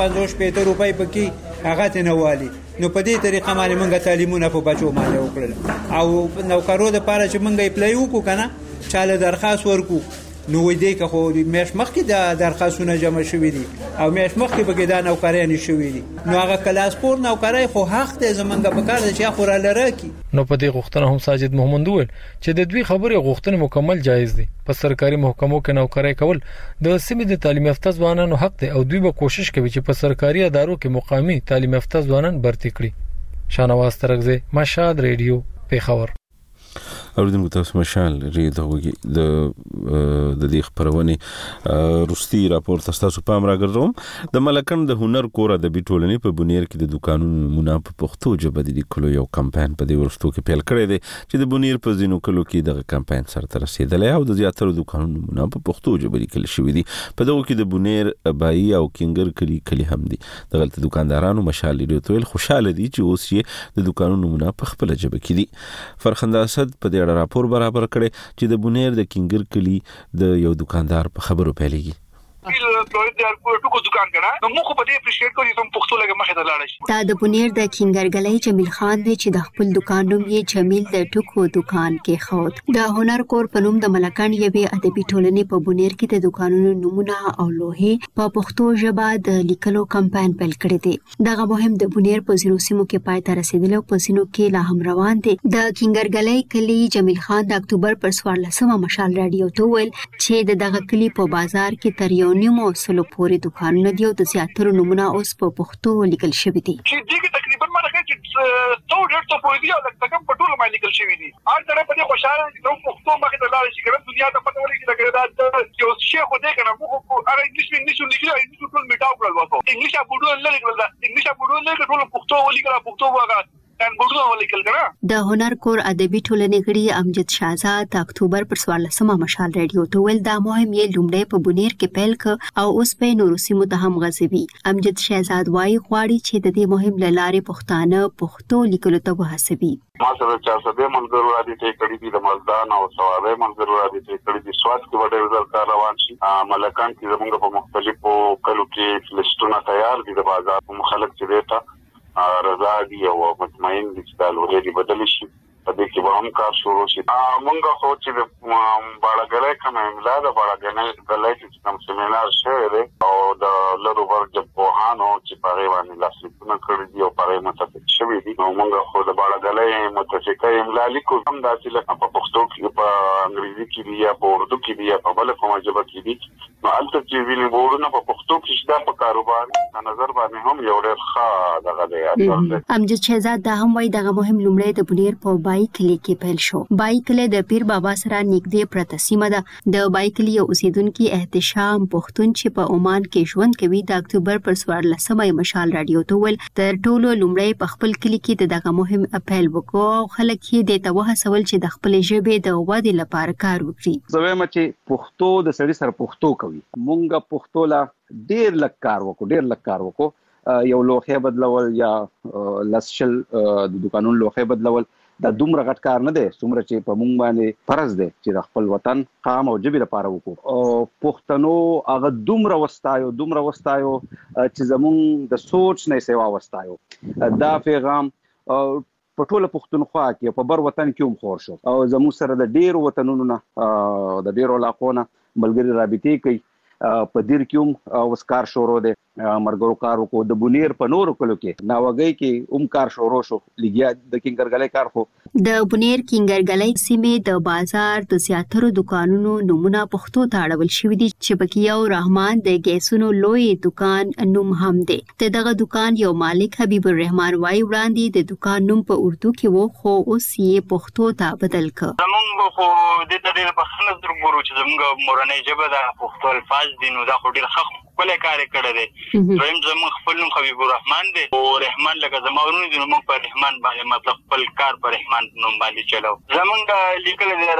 450 روپۍ پکې هغه ته نه والی. نو په دې طریقه باندې موږ تعلیمونه په بچو باندې وکړل او نوکرو د پاره چې موږ اپلای وکړو کنه چاله درخواست ورکو نو وې دې که خو مېش مخکې د درخواستونه جمع شوې دي او مېش مخکې به کې دا نوکرۍ نشوي دي نو هغه کلاسپور نوکرۍ خو حق ته زمونږ په کار دي چې خو را لري. نو په دې غوښتنه هم ساجد محمد وویل چې د دوی خبرې غوښتنې مکمل جایز دي. په سرکاري محکمو کې نوکرۍ کول د سیمې د تعلیم یافته ځوانانو حق دی او دوی به کوشش کوي چې په سرکاري ادارو کې مقامی تعلیم یافته ځوانان برتي کړي. شانواز ترګزی مشاد ریډیو پیښور. اوریدونکو تاسو مشال ریډیو وګورئ د دې خبرونه روستي راپور تاسو پام راګرځوم. د ملکن د هنر کور ادبي ټولنې په بونیر کې د دکانونو نمونه په پښتو ژبه د لیکلو یو کمپاین په دې ورستو کې پیل کړی دی چې د بونیر په ځینو کلو کې دغه کمپاین سره رسیدلی او د زیاتره دکانونو نمونه په پښتو ژبه لیکل شوی دي. په دغه کې د بونیر ابای او کینګر کلی هم دي. دغه دکاندارانو مشال ریډیو ته خوشاله دي چې اوس یې د دکانونو نمونه په خپل ژبه کې دي. فرخنده اسد په دې راپور برابر کړي چې د بونیر د کینګر کلی د یو دکاندار په خبرو پیلېږي. ټکو دکان کړه نو موږ په دې اپریشیټ کوو چې پښتو لګه مخه ته لاړ شي. دا د بونیر د کینګرګلۍ جمیل خان دی چې د خپل دکان نوم یې جمیل د ټکو دکان کې خود. د هنر کور په نوم د ملکان یوې ادبي ټولنې په بونیر کې د دکانونو نمونه او لوحې په پښتو ژبه د لیکلو کمپاین پیل کړی دی. دغه مهم د بونیر په ځینو سیمو کې پای ته رسیدلی او په ځینو کې لا هم روان دی. د کینګرګلۍ کلی جمیل خان د اکتوبر پر 14 مشال رادیو ته ویل چې د دغه کلی په بازار کې تر 1.5 پورې دکانونه دي او د زیاترو نمونه اوس په پښتو لیکل شوي دي. چې دغه تقریبا مانه چې 100 پورې دي او لکه په ټول باندې لیکل شوي دي. هر طرف په خوشاله دي نو پښتو مخه ته لاړ شي کنه دنیا ته پته ولګي دا یو شی خو دې کنه موږ اره انګلیش لیکل انګلیش ټول میټاو کړل وته انګلیش ابوډو نه لیکل دا انګلیش ابوډو نه ټول پښتو ولیکل پښتو واغه د هنر کور ادبي ټولنې غړي امجد شهزاد د اکتوبر پر 14 مشال رادیو ته ویل دا مهم یې لومړی په بونیر کې پیل ک او اوس په نورو سیمو ته هم غځوي. امجد شهزاد وايي غواړي چې د دې مهم لارې پښتانه پښتو لیکلو ته وهڅوي. ما سره 400 منځرو را دي ته کړي دي د مزدان او سوالې منځرو را دي ته کړي دي سواد کې وړه وزارت روان شي. ملکان کې زموږ په مختلفو کلو کې لستونه تیار دي د بازار مخالف چې دیتا رضا دي او مطمئن دي چې دا لوري بدل شي په دې کې به هم کار شروع شي. مونږ خو چې باړګلې کوم املا د باړګلې چې کوم سیمینار شوی دی او د لرو ورګ په هانو چې په غوښنه لاسلیکونه کړی دي او په متفق شوی دي نو مونږ خو د باړګلې متفقه املا لیکو هم د اصل په پښتو کې په انګریزي کې دی یا په اردو کې دی یا په بل کومه ژبه کې دي نو البته چې ویلي ورونه په پښتو کې شته په کاروبار نظر باندې هم یو ډېر ښه دغه دی. امجد شهزاد دا هم وایي دغه مهم لومړی د بونیر په بای کلی کې پیل شو. بای کلی د پیر بابا سره نږدې پرته سیمه ده. د بای کلی اوسیدونکو احتشام پښتون چې په عمان کې ژوند کوي د اکتوبر پر 14 مشال رادیو ته ویل تر ټولو لومړی په خپل کلی کې دغه مهم اپیل وکړو او خلک یې د توه سوال چې د خپل ژبې د ودې لپاره کار وکړي. زویم چې پښتو د سړي سره پښتو کوي مونږه پښتو لا ډیر لک کار وکړو یو لوخه بدلول یا لسشل د دکانونو لوخه بدلول دا دومره غټ کار نه دی څومره چې په مونږ باندې فرض دی چې د خپل وطن قام او ژبې لپاره وکړو او پښتنو هغه دومره وستایو چې زمونږ د سوچ نه سیوا وستایو. دا پیغام په ټوله پښتونخوا کې په بر وطن کې هم خور شو او زموږ سره د ډیرو وطنونو نه د ډیرو علاقو نه ملګری رابطې کوي. په دیر کې هم وسکار شروع دی مرګرو کار وکړو د بونیر په نورو کلو کې ناوګي کې کار شروع شو لګیا د کینګرګلۍ کار خو د بونیر کینګرګلۍ سیمې د بازار د زیاترو دکانونو نمونه پښتو ته اړول شوې دي چې پکې یو رحمان د ګیسونو لوی دکان نوم هم دی. دغه دکان یو مالک حبیب الرحمن وايي وړاندې د دکان نوم په اردو کې وو خو اوس یې پښتو ته بدل کړ. زمونږ خو د دې په خنځ درګورو چې زمونږ مورنۍ ژبه د پښتو الفاظ دي نو دا خو ډیر ښه کله کار کړی دی. دویم زموږ خپل نوم حبیب الرحمن دی او رحمان لکه زمونږ د نوم په رحمان باندې مطلب خپل کار په رحمان نوم باندې چلاو. زمونږ لیکل دی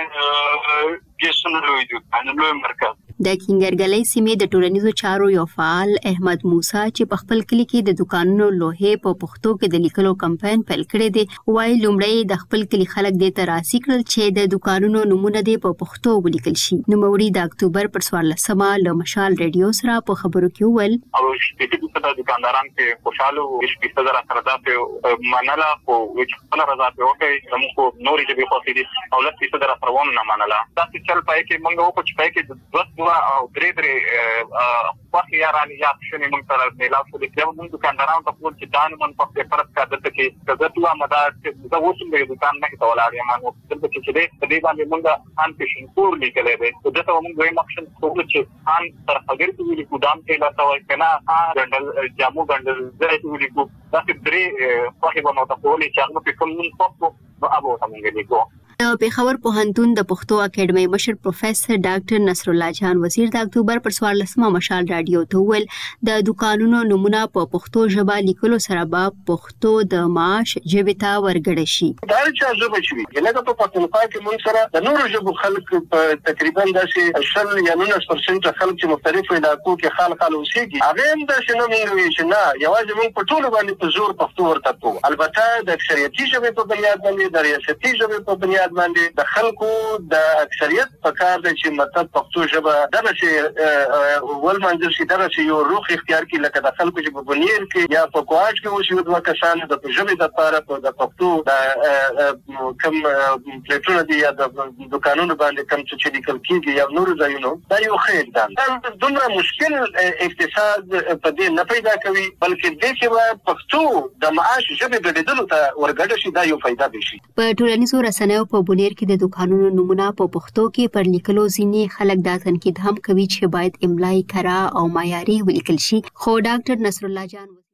رحمان جسم لوی دکان لوی مرکز. د کینګرګلۍ سیمې د ټولنیزو چارو یو فعال احمد موسی چې په خپل کلی کې د دکانونو لوحې په پښتو کې د لیکلو کمپاین پیل کړی دی وايي لومړی د خپل کلی خلک د تراسي کړل چې د دکانونو نمونه د په پښتو ولیکل شي. نو موري د اکتوبر پر 14 له مشال رادیو سره په خبرو کې ویل او چې د دکانداران کې خوشاله وو چې په سره راځي مناله او چې په راځي او کې زموږ نوري چې په خو دي او لکه چې سره روان نه مناله دا چې چل پای کې مونږ وکړو چې پای کې او درې وخت یارانه یا شنه مونږ سره ملاو شو چې موږ دکاندارانو ته کوم چې دان من په فرصت کا دته کې کزتوا مدار چې دا وڅم د دکان نه ته ولاړ یم نو دلته چې دې باندې مونږ ان پیشن کور لیکلې ده دته مونږ یو مخشن څو چې ان تر هغه کې ویل ګدام کې لا تا وای کنه ګندل جامو ګندل زه ته ویل کو دا چې درې صاحب نو ته ولې چې هغه په کوم نو نو ابو څنګه لیکو. د پېښور پوهنتون د پښتو اکیډمي مشر پروفیسور ډاکټر نصر الله جان وزیر د اکتوبر پر 14 مشال رادیو ته ویل د دکانونو نمونه په پښتو ژبه لیکلو سره به پښتو د معاش ژبې ته ورګړې شي. دا چې ژبه شي لکه په پښتونخوا کې موږ سره د نورو ژبو خلک تقریبا داسې 10 یا 19% خلک چې مختلفو علاقو کې خلک اوسېږي هغه هم داسې نه موږ چې نه یوازې موږ په ټولو باندې په زور پښتو ورته کوو. البته د اکثریتي ژبې په بنیاد باندې د ریاستي ژبې په بنیاد بنیاد باندې د خلکو د اکثریت په کار دی چې مطلب پښتو ژبه دغه چې ولمنځل شي دغه چې یو روح اختیار کړي لکه د خلکو چې په بنیر کې یا په کوهاټ کې اوس یو دوه کسان د ژبې لپاره په د پښتو د کم پلیټونه دي یا د دکانونو باندې کم چې لیکل کېږي یا نور ځایونو دا یو خیر ده دومره مشکل اقتصاد په دې نه پیدا کوي بلکې دې چې پښتو د معاش ژبې ګډېدلو ته ورګډ شي دا یو فائدہ به شي. په ټولنیزو رسنیو په بنیر کې د دکانونو نمونه په پښتو کې پر لیکلو ځینې خلک دا تنقید هم کوي چې باید املای کره او معیاري ولیکل شي خو ډاکټر نصر الله جان